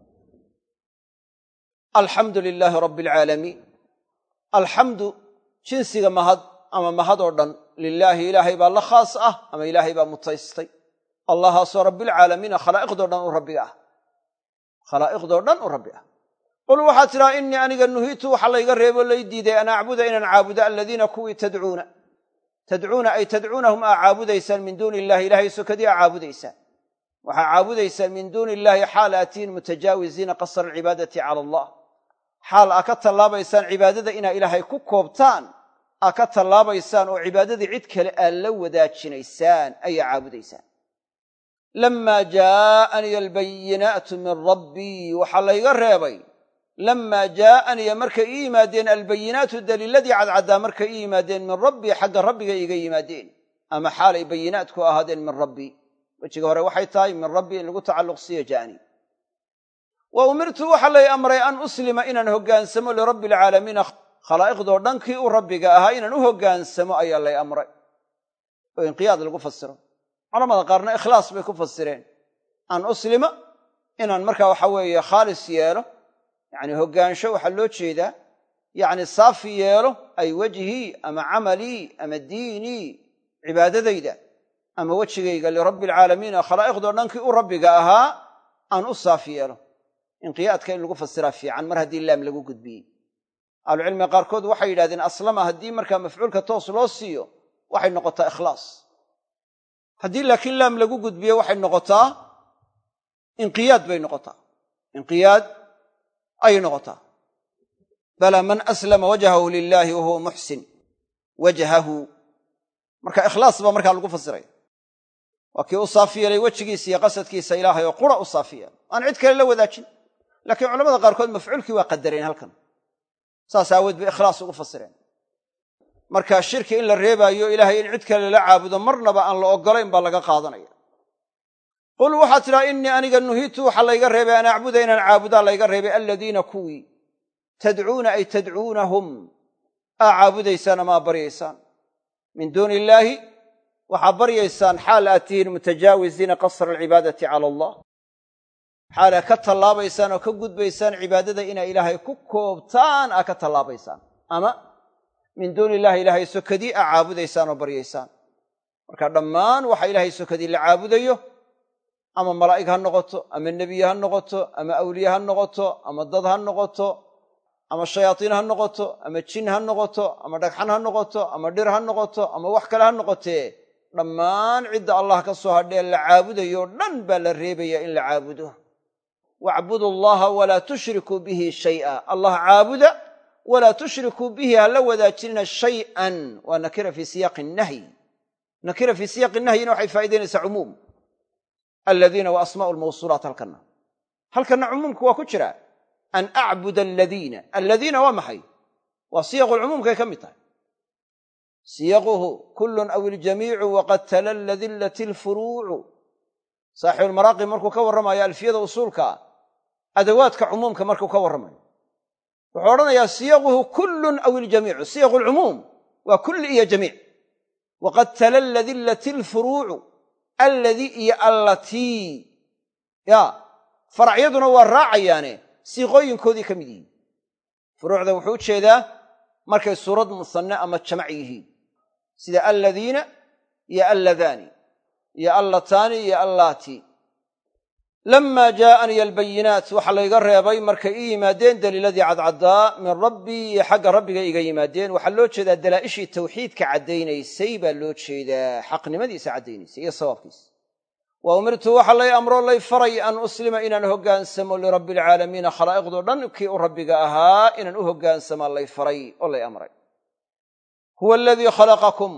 alxamdu lilaahi rabbi alcaalamiin. alxamdu jinsiga mahad ama mahad oo dhan lilaahi, ilaahay baa la khaas ah ama ilaahay baa mutaystay. allahaasoo rabbilcaalamiina, khalaa'iqdoo dhan u rabbiga ah. khalaa'iqdoo dhan u rabbi ah. qul waxaad tidhaha innii aniga nuhiitu waxa layga reebo lay diiday an acbuda inaan caabudo aladiina kuwii tadcuuna ay tadcuunahum aa caabudaysaan min duuni illahi ilahay sokadii aa caabudaysaan waxaa caabudaysaan min duuni illahi xaal aatiin mutajaawiziina qasra alcibaadati cala allah xaal aa ka tallaabaysaan cibaadada inaa ilaahay ku koobtaan aa ka tallaabaysaan oo cibaadadii cid kale aad la wadaajinaysaan ayaa caabudaysaan lammaa jaa'aniya albayinaatu min rabbii waxaa layga reebay lammaa jaa'aniya markay ii yimaadeen albayinaatu daliiladii cadcaddaa markay ii yimaadeen min rabbii xagga rabbiga iiga yimaadeen ama xaalay bayinaatku ahaadeen min rabbii wejiga hore waxay tahay min rabbi in lagu tacalluq siiyo jaani wa umirtu waxa lay amray an uslima inaan hoggaansamo lirabbi alcaalamiina khalaa'iqdoo dhankii u rabbiga ahaa inaan u hoggaansamo ayaa lay amray oo inqiyaad lagu fasiro culamada qaarna ikhlaas bay ku fasireen an uslima inaan markaa waxa weeye khaalis yeelo yacni hoggaansho waxaa loo jeedaa yacni saafi yeelo ay wejhii ama camalii ama diinii cibaadadayda ama wejigayga lirabbi alcaalamiina khalaa'iqdoo dhankii u rabbiga ahaa aan u saafi yeelo inqiyaadka in lagu fasiraa fiican mar haddii laam lagu gudbiyey ahlucilmiga qaarkood waxay yidhahdeen aslama haddii markaa mafcuulka toos loo siiyo waxay noqotaa ikhlaas haddii laakiin laam lagu gudbiyo waxay noqotaa inqiyaad bay noqotaa inqiyaad ayay noqotaa balaa man aslama wajhahu lilaahi wa huwa muxsin wajhahu marka ikhlaas baa markaa lagu fasiraya waa kii u saafi yeelay wejigiisa iyo qasadkiisa ilaahay oo qura u saafi yeelay aan cid kale la wadaajin laakiin culamada qaarkood mafcuulkii waa qadareen halkan saas aawood bay ikhlaas ugu fasireen marka shirki in la reebaayo ilaahay in cid kale lala caabudo marnaba aan la oggolayn baa laga qaadanaya qul waxaad tidhaha innii aniga nuhiitu waxa layga reebay an acbuda inaan caabudaa layga reebay aladiina kuwii tadcuuna ay tadcuunahum aa caabudaysaan ama aa baryaysaan min duuni illaahi waxaa baryaysaan xaal aad tihiin mutajaawiziina qasra alcibaadati cala allah xaalaa ka tallaabaysaan oo ka gudbaysaan cibaadada inaa ilaahay ku koobtaan aa ka tallaabaysaan ama min duuni illahi ilaahay sokadii aa caabudaysaan oo baryaysaan marka dhammaan waxa ilaahay sokadii la caabudayo ama malaa'ig ha noqoto ama nebiye ha noqoto ama awliye ha noqoto ama dad ha noqoto ama shayaatiin ha noqoto ama jin ha noqoto ama dhagxan ha noqoto ama dhir ha noqoto ama wax kale ha noqotee dhammaan cidda allah ka soo hadhee la caabudayo o dhan baa la reebayaa in la caabudo wacbudu allaha walaa tushrikuu bihi shay'a allah caabuda walaa tushrikuu bihi ha la wadaajinina shay'an waa nakira fii siyaaqi nahyi nakira fii siyaaqi nahyina waxay faa'idaynaysaa cumuum aladiina wa asmaa'u lmawsuulaat halkanna cumuumku waa ku jira an acbuda aladiina waa maxay waa siyaqu lcumuumkay ka mid tahay siyaquhu kullun aw iljamiicu waqad talalla dillati alfuruucu saaxibulmaraaqi markuu ka warramayo alfiyada usuulkaa adawaadka cumuumka markuu ka warramayo wuxuu odhanayaa siyaquhu kullun aw iljamiicu siyaqu lcumuum waa kulli iyo jamiic waqad talalla dillati alfuruucu alladii iyo allatii ya faracyaduna waa raacayaane siiqooyinkoodii ka mid yihiin furuucda wuxuu u jeedaa markay suurad musanne ama jamac yihiin sida alladiina iyo alladaani iyo allataani iyo allaati lammaa jaa'aniya albayinaat waxa layga reebay markay ii yimaadeen daliiladii cadcaddaa min rabbii iyo xagga rabbiga iga yimaadeen waxaa loo jeedaa dalaa'ishii tawxiidka caddaynaysay baa loo jeedaa xaqnimadiisa caddaynaysay iyo sawaabkiisa wa umirtu waxa lay amroo lay faray an uslima inaan hoggaansamo lirabbi alcaalamiina khalaa'iqdoo dhan kii u rabbiga ahaa inaan u hoggaansamaa lay faray oo lay amray huwa aladii khalaqakum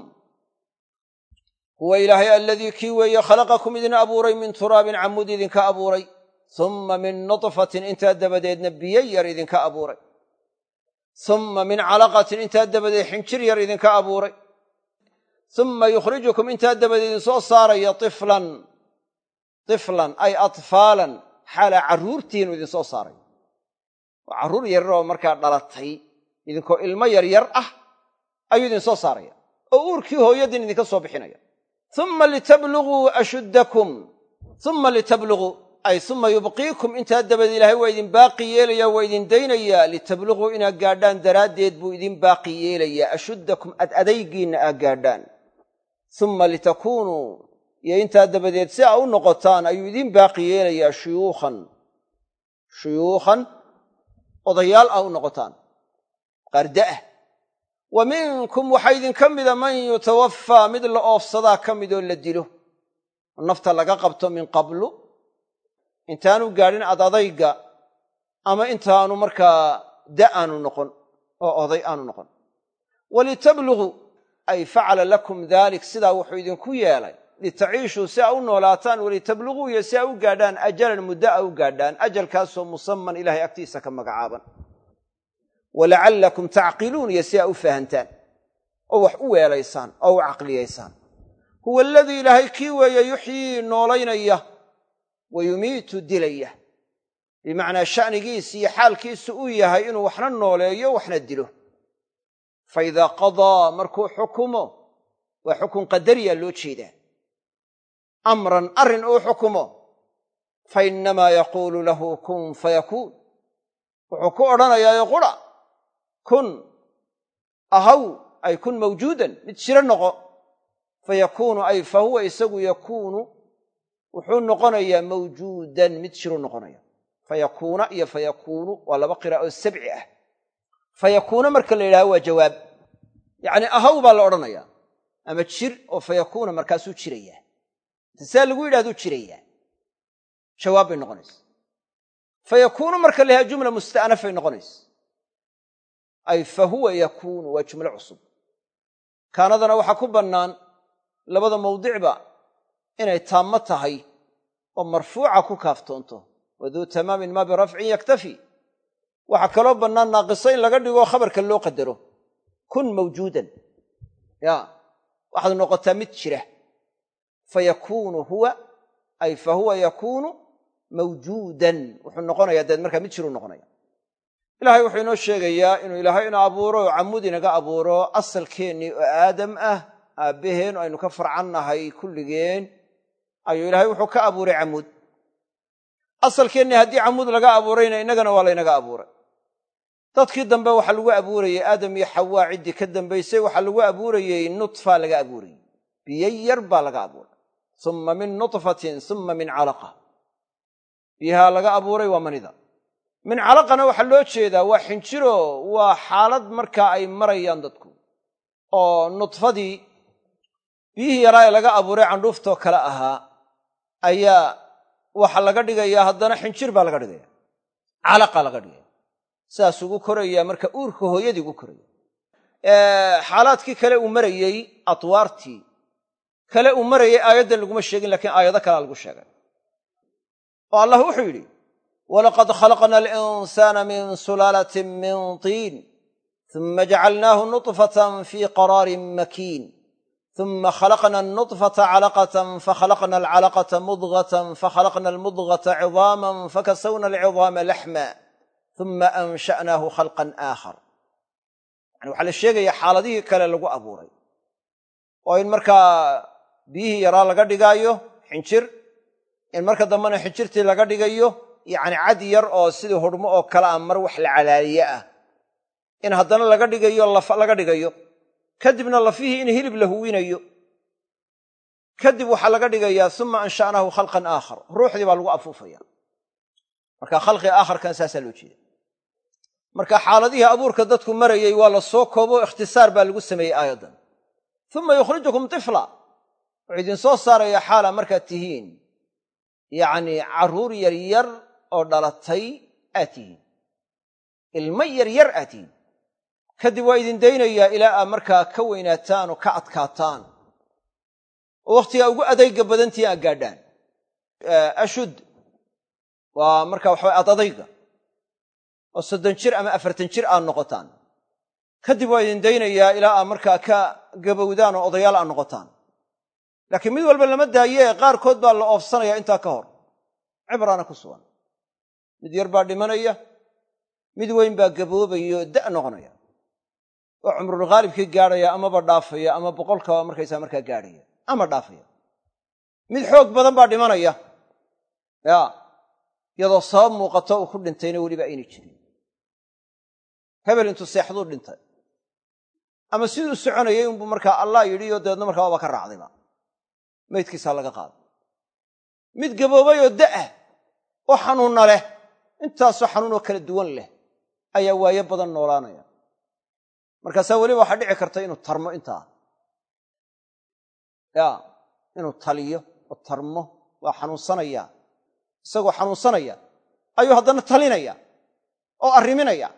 huwa ilaahay aladii kii weeye khalaqakum idin abuuray min turaabin camud idinka abuuray uma min nutfatin intaa dabadeedna biyo yar idinka abuuray uma min calaqatin intaa dabadeed xinjir yar idinka abuuray uma yukhrijukum intaa dabadeed idin soo saaraya tiflan ay atfaalan xaalaa carruurtiinu idin soo saaray waa carruur yararoo markaa dhalatay idinkoo ilmo yaryar ah ayuu idin soo saaraya oo uurkii hooyadiin idinka soo bixinaya uma litabluguu ashuddakum uma litabluguu ay uma yubqiikum intaa dabadeed ilaahay waa idin baaqi yeelayaa waa idin daynayaa litabluguu inaad gaadhaan daraaddeed buu idin baaqi yeelayaa ashuddakum adaygiinna aad gaadhaan uma litakuunuu iyo intaa dabadeed si aa u noqotaan ayuu idin baaqi yeelayaa shuyuukhan odayaal ah u noqotaan qaar da'ah wa minkum waxaa idinka mida man yutawaffaa mid la oofsadaa ka midoo la dilo nafta laga qabto min qablu intaanu gaadhin adadayga ama intaanu markaa da' aanu noqon oo oday aanu noqon walitabluguu ay facala lakum daalik sidaa wuxuu idinku yeelay litaciishuu si a u noolaataan walitabluguu iyo si a u gaadhaan ajalan muddo a u gaadhaan ajalkaasoo musamman ilahay agtiisa ka magacaaban walacallakum tacqiluun iyo si a u fahantaan oo wax u weelaysaan oo u caqliyaysaan huwa aladii ilaahay kii weeye yuxyii noolaynaya wa yumiitu dilaya bimacnaa sha'nigiisi iyo xaalkiisu uu yahay inuu waxna nooleeyo waxna dilo fa idaa qadaa markuu xukumo waa xukun qadariya loo jeedaa amran arrin uu xukumo fa innamaa yaquulu lahu kun fayakuun wuxuu ku odhanayaayo qura kun ahaw ay kun mawjuudan mid jiro noqo fayakuunu ay fa huwa isagu yakuunu wuxuu noqonayaa mawjuudan mid jiru noqonaya fayakuuna iyo fayakuunu waa laba qiraa'o sabci ah fayakuuna marka la yidhaha waa jawaab yacni ahaw baa la odhanayaa ama jir oo fayakuuna markaasuu jirayaa saa lagu yidhahduu jirayaa jawaab bay noqonaysa fayakuunu marka la yidhaha jumla musta'nafay noqonaysa ay fa huwa yakuunu waa jumlo cusub kaanadana waxaa ku bannaan labada mawdicba inay taammo tahay oo marfuuca ku kaaftoonto waduu tamaamin maa birafcin yaktafi waxaa kaloo bannaan naaqisa in laga dhigo khabarka loo qadaro kun mawjuudan ya waxaad noqotaa mid jira fayakuunu huwa ay fa huwa yakuunu mawjuudan wuxuu noqonayaa deed markaa mid jiruu noqonaya ilaahay wuxuu inoo sheegayaa inuu ilaahay ina abuuro oo camud inaga abuuro asalkeennii oo aadam ah aabbaheen oo aynu ka farcannahay kulligeen ayuu ilaahay wuxuu ka abuuray camud asalkeennii haddii camud laga abuurayna innagana waa laynaga abuuray dadkii dambe waxaa lagu abuurayey aadam iyo xawaa ciddii ka dambaysay waxaa lagu abuurayey nutfa laga abuurayey biyo yar baa laga abuuray uma min nutfatin uma min calaqa biyahaa laga abuuray waa manida min calaqana waxaa loo jeedaa waa xinjiro waa xaalad markaa ay marayaan dadku oo nudfadii biyihii yaraa ee laga abuuray candhuuftoo kale ahaa ayaa waxa laga dhigayaa haddana xinjir baa laga dhigaya calaqa laga dhigaya sidaas ugu koraya marka uurka hooyadii ugu koraya xaalaadkii kale uu marayey atwaartii kale uu marayey aayaddan laguma sheegin laakiin aayado kalea lagu sheegay oo allah wuxuu yidhi walaqad khalaqna alinsaana min sulaalatin min tiin uma jacalnaahu nutfatan fii qaraarin makiin uma khalaqna anutfata calaqatan fakhalaqna alcalaqata mudgatan fakhalaqna almudgata cidaaman fakasawna alcidaama laxma uma ansha'naahu khalqan aakhar yani waxaa la sheegaya xaaladihii kale lagu abuuray oo in markaa biyihii yaraa laga dhigaayo xinjir in marka dambena xinjirtii laga dhigayo yacni cad yar oo sidii hudhmo oo kale ah mar wax la calaaliye ah in haddana laga dhigayo lafa laga dhigayo kadibna lafihii in hilib la huwinayo kadib waxaa laga dhigayaa uma ansha'naahu khalqan aakhar ruuxdii baa lagu afuufaya marka khalqi aakharkan saasaa loo jeeda marka xaaladihii abuurka dadku marayey waa la soo koobo ikhtisaar baa lagu sameeyey aayaddan uma yukhrijukum tifla wuxuu idin soo saaraya xaala markaad tihiin yacni carruur yaryar oo dhalatay aad tihiin ilmo yaryar aad tihiin kadib waa idin daynayaa ilaa aad markaa ka weynaataan oo ka adkaataan oo wakhtigaa ugu adayga badantii aad gaadhaan ashud waa marka waxaway adadayga oo 30 jir ama 40 jir aad noqotaan kadib waa idin daynayaa ilaa aad markaa ka gabowdaan oo odayaal aad noqotaan laakiin mid walba lama daayee qaarkood baa la oofsanaya intaa ka hor cibraana ku sugan mid yar baa dhimanaya mid weyn baa gaboobayo da' noqonaya oo cumrulghaalibkii gaadhaya amaba dhaafaya ama boqolkaba markaysaa markaa gaadhaya ama dhaafaya mid xoog badan baa dhimanaya ya iyadoo sabab muuqato uu ku dhintayna weliba ayna jirin hebel intuu seexduu dhintay ama siduu soconayay unbuu markaa allah yidhi oo dabeedna markaa waaba ka raacdayba maydkiisaa laga qaaday mid gaboobay oo da'ah oo xanuunna leh intaasoo xanuunoo kala duwan leh ayaa waayo badan noolaanaya markaasaa weliba waxaa dhici karta inuu tarmo intaa inuu taliyo oo tarmo waa xanuunsanaya isagoo xanuunsanaya ayuu haddana talinaya oo arriminaya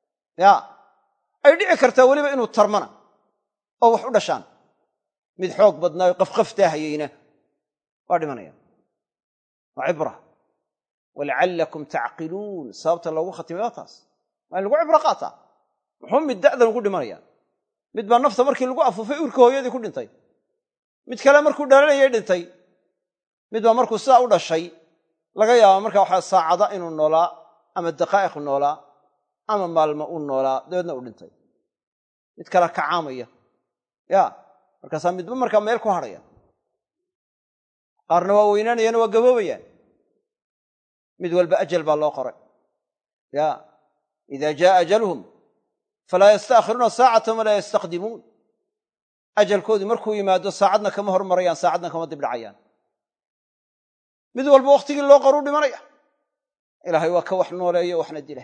ay dhici kartaa weliba inuu tarmana oo wax u dhashaan mid xoog badnaayo qafqaftaahayeyna waa dhimanaya waa cibra walacallakum tacqiluun sababta loogu khatimay waa taas waa in lagu cibro qaataa muxuu mid da'dan ugu dhimanaya mid baa nafta markii lagu afuufay uurka hooyadii ku dhintay mid kale markuu dhalanayay dhintay mid baa markuu sidaa u dhashay laga yaaba markaa waxaa saacada inuu noolaa ama daqaa'iq noolaa ama maalmo uu noolaa dabeedna uu dhintay mid kale kacaamaya markaasaa midba markaa meel ku hadhaya qaarna waa weynaanayana waa gaboobayaan mid walba ajal baa loo qoray ida jaa ajaluhum falaa yastaakhiruuna saacatan walaa yastaqdimuun ajalkoodii markuu yimaado saacadna kama hormarayaan saacadna kama dibdhacayaan mid walba wakhtigii loo qoruu dhimanaya ilaahay waa ka wax nooleeyo waxna dila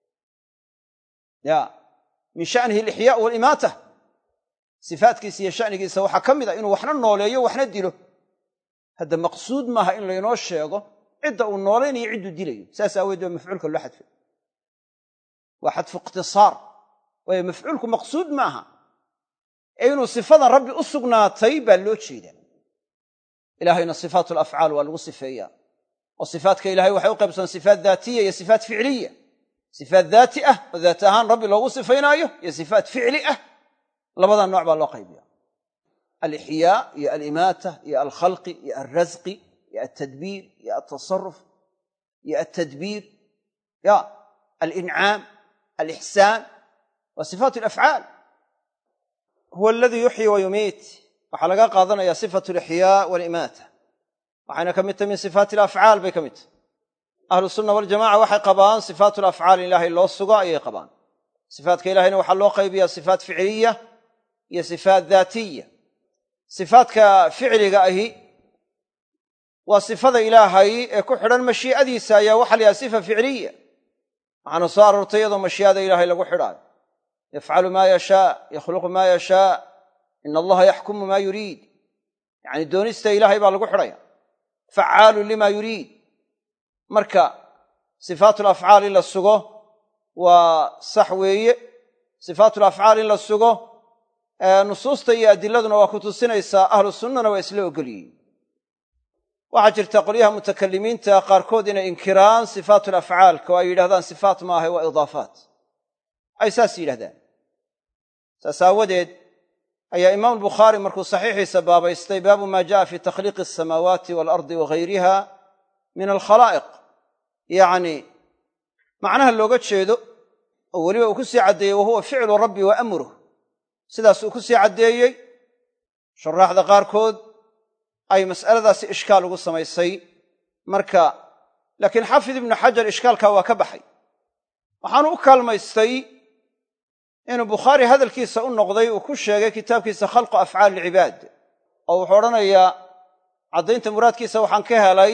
min sha'nihi alixyaa waalimaata sifaatkiisa iyo sha'nigiisa waxaa ka mid a inuu waxna nooleeyo waxna dilo hadda maqsuud maaha in laynoo sheego cidda uu noolaynayo cidduu dilayo saas aaweed waa mafcuulka loo xadfay waa xadfu ikhtisaar waayo mafcuulku maqsuud maaha ee inuu sifadan rabbi u sugnaatay baa loo jeedaa ilaahayna sifaat alafcaal waa lagu sifeeyaa oo sifaatka ilahay waxay u qaybsamaan sifaat daatiya iyo sifaat ficliya sifaat daati ah oo daat ahaan rabbi loogu sifaynaayo iyo sifaat ficli ah labadaa nooc baa loo qaybiya alixyaa iyo alimaata iyo alkhalqi iyo alrasqi iyo altadbiir iyo altasaruf iyo altadbiir alincaam alixsaan waa sifaat alafcaal huwa aladii yuxyi wa yumiit waxaa laga qaadanaya sifat alixyaa waalimaata waxayna ka mid tahay min sifaat alafcaal bay ka mid tahay ahlu sunna waljamaca waxay qabaan sifaat alafcaal in ilaahay loo sugo ayay qabaan sifaatka ilahayna waxaa loo qaybiyaa sifaat ficliya iyo sifaat daatiya sifaadka ficliga ahi waa sifada ilaahay ee ku xidhan mashii'adiisa ayaa waxa la yidhaha sifa ficliya waxaana soo aroortay iyadoo mashii'ada ilaahay lagu xidhaayo yafcalu maa yashaa yakhluqu maa yashaa ina allaha yaxkumu maa yuriid yacni doonista ilaahay baa lagu xidhaya facaalun lima yuriid marka sifaat alafcaal in la sugo waa sax weeye sifaat alafcaal in la sugo nusuusta iyo adiladuna waa ku tusinaysaa ahlu sunnana waa isla ogolyihiin waxaa jirta qolyaha mutakalimiinta qaarkood inay inkiraan sifaat alafcaalka oo ay yidhahdaan sifaat maaha waa idaafaat ay saas yidhahdaan saas aawadeed ayaa imaam albukhaari markuu saxiixiisa baabaystay baabu maa ja'a fi takhliiqi alsamaawaati waalardi wagayriha min alkhalaa'iq yacni macnaha looga jeedo oo weliba uu ku sii caddeeyey wahuwa ficlu rabbi wa amruh sidaas uu ku sii caddeeyey shuraaxda qaarkood ay mas'aladaasi ishkaal ugu samaysay marka laakiin xaafid ibnu xajar ishkaalkaa waa ka baxay waxaanu u kaalmaystay inuu bukhaari hadalkiisa u noqday uu ku sheegay kitaabkiisa khalqu afcaal alcibaad oo wuxuu odhanayaa caddaynta muraadkiisa waxaan ka helay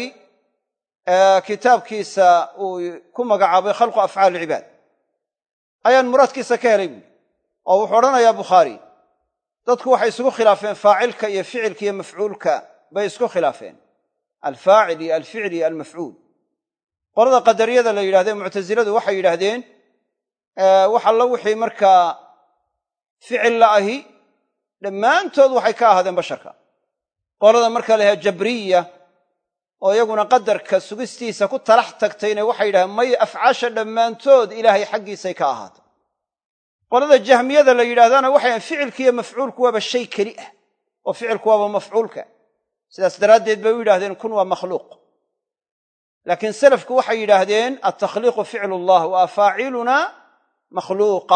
kitaabkiisa uu ku magacaabay khalqu afcaal alcibaad ayaan muraadkiisa ka helay buui oo wuxuu odhanayaa bukhaari dadku waxay isugu khilaafeen faacilka iyo ficilka iyo mafcuulka bay isku khilaafeen alfaacil iyo alficil iyo almafcuul qolada qadariyada la yidhahdee muctasiladu waxay yidhaahdeen wax allo wixii markaa ficil la ahi dhammaantood waxay ka ahaadeen basharka qolada markaa la yidhahda jabriya oo iyaguna qadarka sugistiisa ku talax tagtayna waxay yidhahdeen may afcaasha dhammaantood ilaahay xaggiisay ka ahaatay qolada jahmiyada la yidhahdana waxay ficilka iyo mafcuulku waaba shay keli ah oo ficilku waaba mafcuulka sidaas daraaddeed bay u yidhahdeen kun waa makhluuq laakiin salafku waxay yidhaahdeen altakhliiqu ficlu llah wa afaaciluna makhluuqa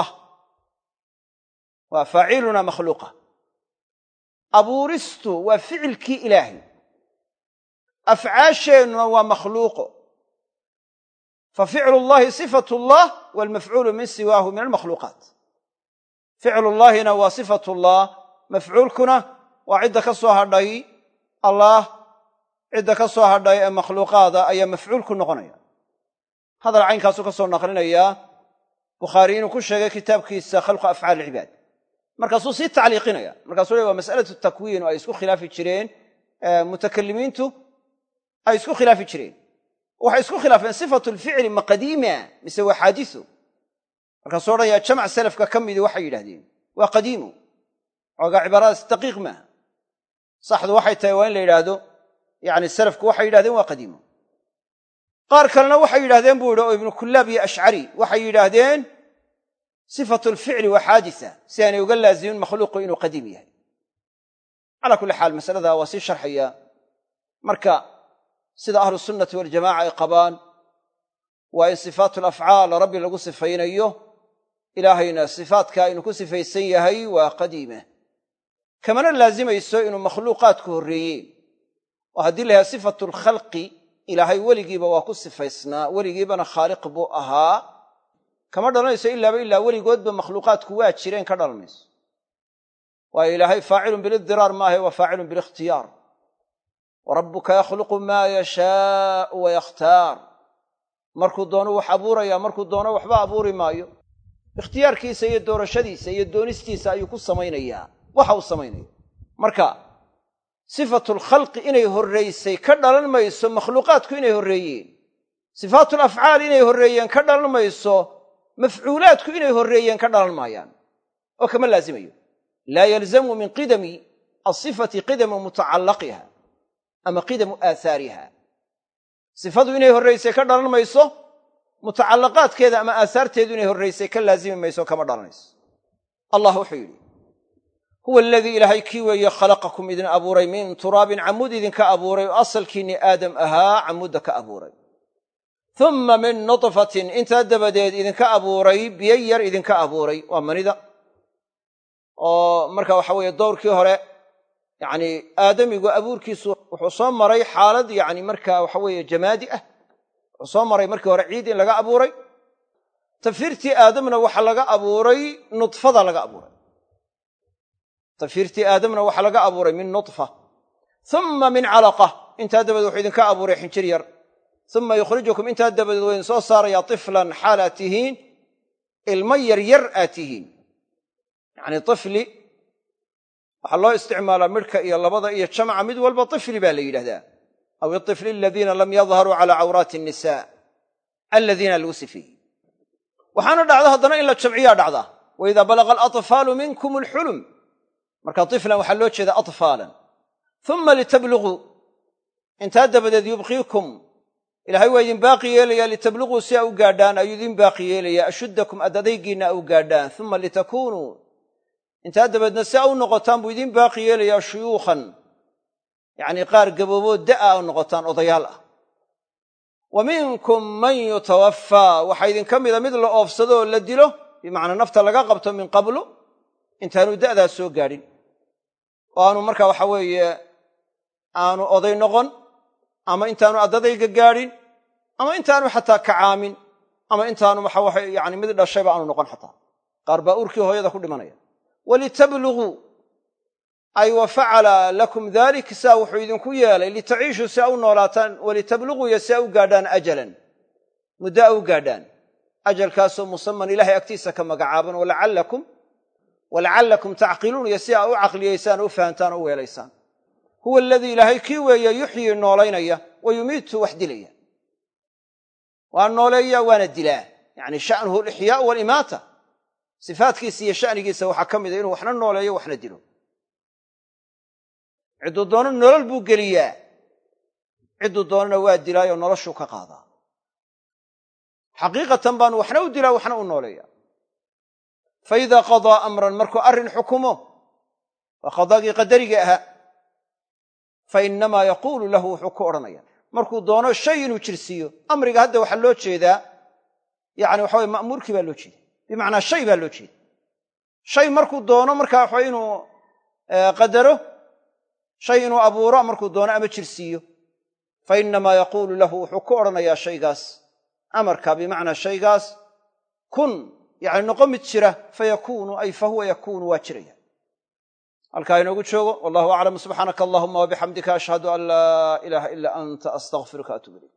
wa afaaciluna makhluuqa abuuristu waa ficilkii ilaahay afcaasheennuna waa makhluuqo fa ficlu llahi sifat llah waalmafcuulu min siwaahu min almakhluuqaat ficlu llaahina waa sifat llah mafcuulkuna waa cidda ka soo hadhay allah cidda ka soo hadhay ee makhluuqaada ayaa mafcuul ku noqonaya hadal caynkaasuu ka soo naqlinayaa bukhaari inuu ku sheegay kitaabkiisa khalqu afcaal alcibaad markaasuu sii tacliiqinaya markaasuu leeyahay waa mas'alatu takwiin oo ay isku khilaafi jireen mutakalimiintu ay isku khilaafi jireen waxay isku khilaafeen sifatu alficli ma qadiima mise waa xaadisu markaasuu odhanayaa jamac salafka ka midii waxay yidhahdeen waa qadiimu xoogaa cibaaradaas daqiiq maaha saxdu waxay tahay waa in la yidhaahdo yani salafku waxay yidhahdeen waa qadiimu qaar kalena waxay yidhahdeen buu yidhi oo ibnu kullaab iyo ashcari waxay yidhaahdeen sifatu alficli waa xaadisa si aanay uga laazimin makhluuqu inuu qadiim yahay calaa kulli xaal masalada waa sii sharxaya marka sida ahlu sunnati waljamaca ay qabaan waa in sifaatu alafcaal rabbi lagu sifaynayo ilaahayna sifaatkaa inuu ku sifaysan yahay waa qadiima kamana laazimayso inuu makhluuqaadku horreeyeen oo haddii la yahay sifatu alkhalqi ilaahay weligiiba waa ku sifaysnaa weligiibana khaaliq buu ahaa kama dhalanayso ilaaba ilaa weligoodba makhluuqaadku waa jireen ka dhalanayso waayo ilaahay faacilun bilidiraar maahe waa faacilun bilikhtiyaar warabbuka yakhluqu maa yashaau wayakhtaar markuu doono wax abuuraya markuu doono waxba abuuri maayo ikhtiyaarkiisa iyo doorashadiisa iyo doonistiisa ayuu ku samaynayaa waxa uu samaynaya marka sifatu alkhalqi inay horraysay ka dhalan mayso makhluuqaadku inay horreeyeen sifaatu alafcaal inay horreeyeen ka dhalan mayso mafcuulaadku inay horreeyeen ka dhalan maayaan oo kama laazimayo laa yalzamu min qidami asifati qidamu mutacallaqiha ama qidamu aahaariha sifadu inay horraysay ka dhalan mayso mutacallaqaadkeeda ama aahaarteedu inay horraysay ka laazimi mayso kama dhalanayso allah wuxuu yidhi huwa aladii ilaahay kii weeye khalaqakum idin abuuray min turaabin camud idinka abuuray oo asalkiinnii aadam ahaa camudda ka abuuray uma min nutfatin intaa dabadeed idinka abuuray biyo yar idinka abuuray waa manida oo marka waxa weeye dowrkii hore yacni aadamigu abuurkiisu wuxuu soo maray xaalad yacni marka waxa weeye jamaadi ah wuxuu soo maray markii hore ciid in laga abuuray tafiirtii aadamna waxa laga abuuray nudfada laga abuuray tafiirtii aadamna waxa laga abuuray min nutfa uma min calaqa intaa dabadeed wuxuu idinka abuuray xinjir yar uma yukhrijukum intaa dabadeed waa idin soo saarayaa tiflan xaal aad tihiin ilmo yaryar aad tihiin yacni tifli waxaa loo isticmaalaa midhka iyo labada iyo jamca mid walba tifli baa la yidhahdaa aw itifli aladiina lam yadharuu calaa cawraati annisa aladiina lagu sifeeyey waxaana dhacda haddana in la jamciyaa dhacda waidaa balaga alatfaalu minkum alxulum marka tiflan waxaa loo jeeda atfaalan uma litabluguu intaa dabadeed yubqiikum ilaahay waa idin baaqi yeelayaa litabluguu si a u gaadhaan ayuu idin baaqi yeelayaa ashuddakum aad adaygiinna a u gaadhaan uma litakuunuu intaa dabadeedna si a u noqotaan buu idin baaqi yeelayaa shuyuukhan yacnii qaar gabooboo da'a u noqotaan odayaal ah wa minkum man yutawaffaa waxaa idinka mida mid la oofsado oo la dilo bimacnaa nafta laga qabto min qablu intaanu da'daas soo gaadhin oo aanu marka waxa weeye aanu oday noqon ama intaanu addadayga gaadhin ama intaanu xataa kacaamin ama intaanu waxa yani mid dhashayba aanu noqon xataa qaar baa urkii hooyada ku dhimanaya walitabluguu ay wa facala lakum dalik saa wuxuu idinku yeelay litaciishuu si a u noolaataan walitabluguu iyo si a u gaadhaan ajalan muddo a u gaadhaan ajalkaasoo musaman ilaahay agtiisa ka magacaaban walacallakum tacqiluun iyo si a u caqliyaysaan oo u fahantaan oo u weelaysaan huwa aladii ilaahay kii weeye yuxyii noolaynaya wa yumiitu wax dilaya waa nooleeya waana dilaa yacni sha'nuhu alixyaau waalimaata sifaatkiisa iyo sha'nigiisa waxaa ka mida inuu waxna nooleeyo waxna dilo cidduu doono nolol buu geliyaa cidduu doonana waa dilaayoo noloshuu ka qaadaa xaqiiqatan baanu waxna u dilaa waxna u nooleeya fa idaa qadaa amran markuu arrin xukumo waa qadaagii qadariga ahaa fa innamaa yaquulu lahu wuxuu ku odhanaya markuu doono shay inuu jirsiiyo amriga hadda waxaa loo jeedaa yani waxa weye ma'muurkii baa loo jeeda bimacnaa shay baa loo jeeda shay markuu doono markaa waxa inuu qadaro shay inuu abuuro markuu doono ama jirsiiyo fa innamaa yaquulu lahu wuxuu ku odhanayaa shaygaas amarka bimacnaa shaygaas kun yani noqo mid jira fayakuunu ay fa huwa yakuunu waa jiraya halkaa inoogu joogo wallahu aclam subxaanaka allahuma wabixamdika ashhadu an laa ilaaha ila anta astaqfiruka atuub ilayk